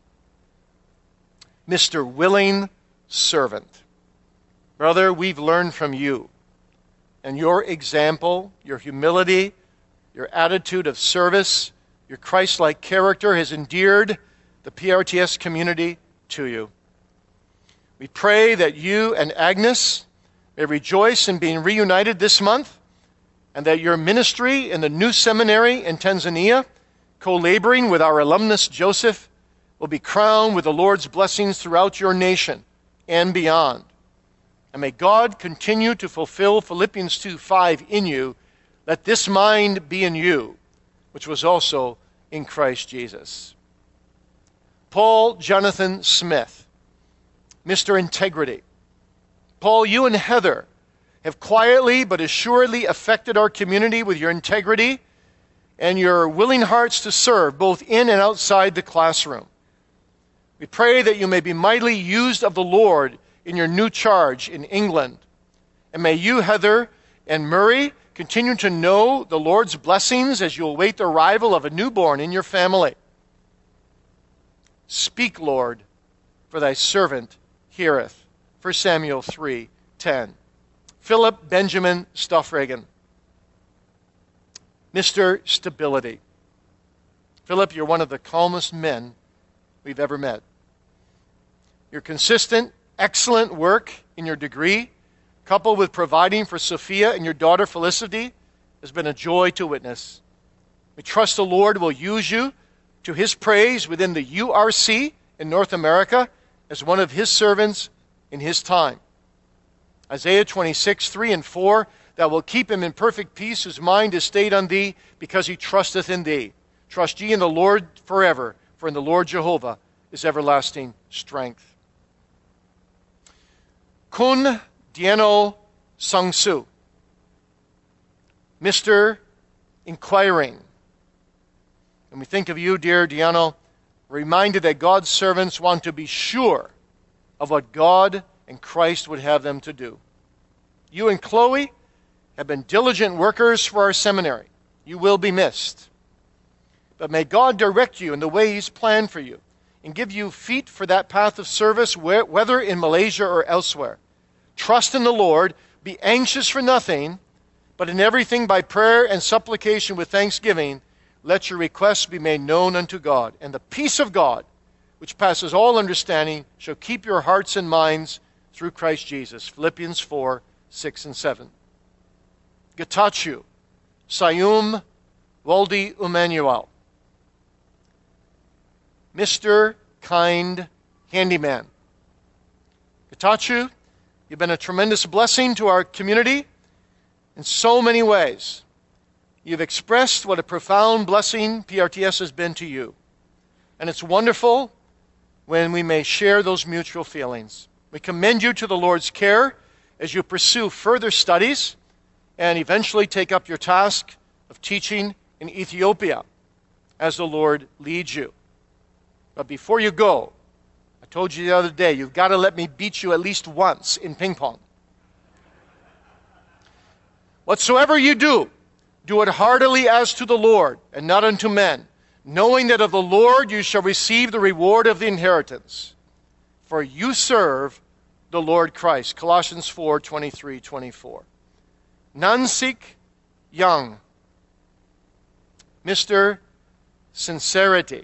Mr. Willing Servant. Brother, we've learned from you and your example, your humility, your attitude of service, your Christ-like character has endeared the PRTS community to you. We pray that you and Agnes may rejoice in being reunited this month, and that your ministry in the new seminary in Tanzania, co-laboring with our alumnus Joseph, will be crowned with the Lord's blessings throughout your nation and beyond. And may God continue to fulfill Philippians 2:5 in you. Let this mind be in you, which was also in Christ Jesus. Paul Jonathan Smith, Mr. Integrity. Paul, you and Heather have quietly but assuredly affected our community with your integrity and your willing hearts to serve both in and outside the classroom. We pray that you may be mightily used of the Lord in your new charge in England. And may you, Heather and Murray, continue to know the Lord's blessings as you await the arrival of a newborn in your family. Speak, Lord, for thy servant heareth. 1 Samuel 3:10. Philip Benjamin Stoffregen, Mr. Stability. Philip, you're one of the calmest men we've ever met. Your consistent, excellent work in your degree, coupled with providing for Sophia and your daughter Felicity, has been a joy to witness. We trust the Lord will use you to his praise within the URC in North America as one of his servants in his time. Isaiah 26:3 and 4, that will keep him in perfect peace whose mind is stayed on thee, because he trusteth in thee. Trust ye in the Lord forever, for in the Lord Jehovah is everlasting strength. Kun Diano Sangsu, Mr. Inquiring. When we think of you, dear Diano, we're reminded that God's servants want to be sure of what God and Christ would have them to do. You and Chloe have been diligent workers for our seminary. You will be missed. But may God direct you in the way He's planned for you and give you feet for that path of service, whether in Malaysia or elsewhere. Trust in the Lord. Be anxious for nothing, but in everything by prayer and supplication with thanksgiving, let your requests be made known unto God. And the peace of God, which passes all understanding, shall keep your hearts and minds through Christ Jesus. Philippians 4, 6 and 7. Getachew, Sayum Waldi Emmanuel. Mr. Kind Handyman. Getachew, you've been a tremendous blessing to our community in so many ways. You've expressed what a profound blessing PRTS has been to you. And it's wonderful when we may share those mutual feelings. We commend you to the Lord's care as you pursue further studies and eventually take up your task of teaching in Ethiopia as the Lord leads you. But before you go, I told you the other day, you've got to let me beat you at least once in ping pong. Whatsoever you do, do it heartily as to the Lord, and not unto men, knowing that of the Lord you shall receive the reward of the inheritance. For you serve the Lord Christ. Colossians 4, 23, 24. Nansik Young. Mr. Sincerity.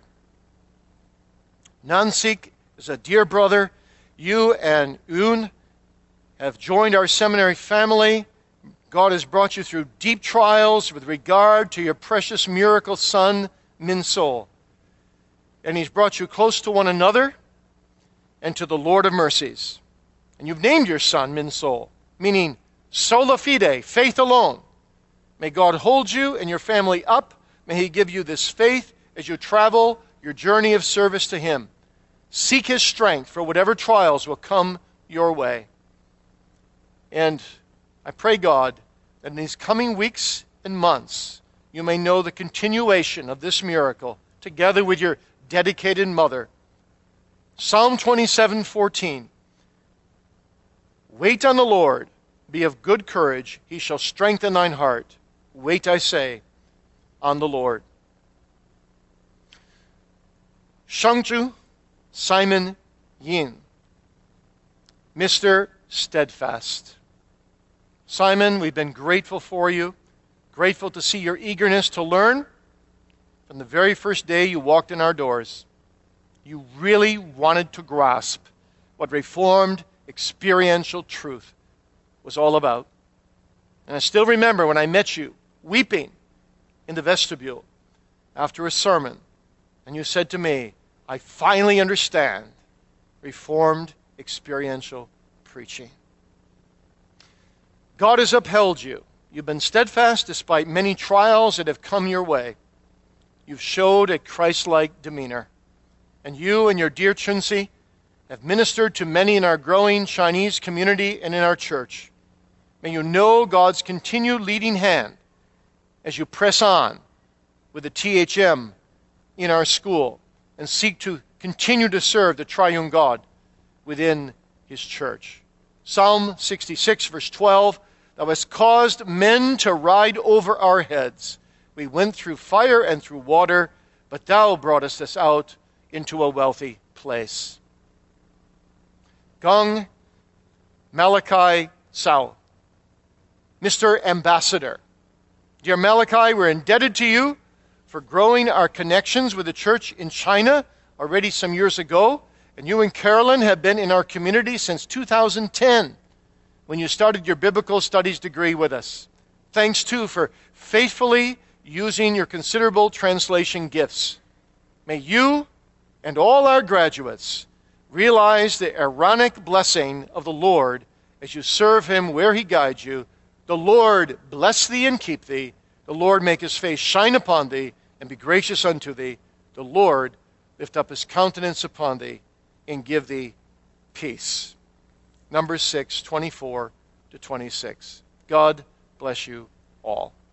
Nansik is a dear brother. You and Un have joined our seminary family. God has brought you through deep trials with regard to your precious miracle son, Min-Sol. And He's brought you close to one another and to the Lord of mercies. And you've named your son Min-Sol, meaning sola fide, faith alone. May God hold you and your family up. May He give you this faith as you travel your journey of service to Him. Seek His strength for whatever trials will come your way. And I pray, God, that in these coming weeks and months, you may know the continuation of this miracle together with your dedicated mother. Psalm 27:14. Wait on the Lord, be of good courage, He shall strengthen thine heart. Wait, I say, on the Lord. Shangju Simon Yin. Mr. Steadfast. Simon, we've been grateful for you, grateful to see your eagerness to learn. From the very first day you walked in our doors, you really wanted to grasp what Reformed experiential truth was all about. And I still remember when I met you weeping in the vestibule after a sermon, and you said to me, I finally understand Reformed experiential preaching. God has upheld you. You've been steadfast despite many trials that have come your way. You've showed a Christ-like demeanor. And you and your dear Chunsi have ministered to many in our growing Chinese community and in our church. May you know God's continued leading hand as you press on with the THM in our school and seek to continue to serve the triune God within His church. Psalm 66, verse 12, Thou hast caused men to ride over our heads. We went through fire and through water, but Thou broughtest us out into a wealthy place. Gong Malachi Sao. Mr. Ambassador. Dear Malachi, we're indebted to you for growing our connections with the church in China already some years ago. And you and Carolyn have been in our community since 2010 when you started your biblical studies degree with us. Thanks, too, for faithfully using your considerable translation gifts. May you and all our graduates realize the Aaronic blessing of the Lord as you serve Him where He guides you. The Lord bless thee and keep thee. The Lord make His face shine upon thee and be gracious unto thee. The Lord lift up His countenance upon thee and give thee peace. Numbers 6, 24 to 26. God bless you all.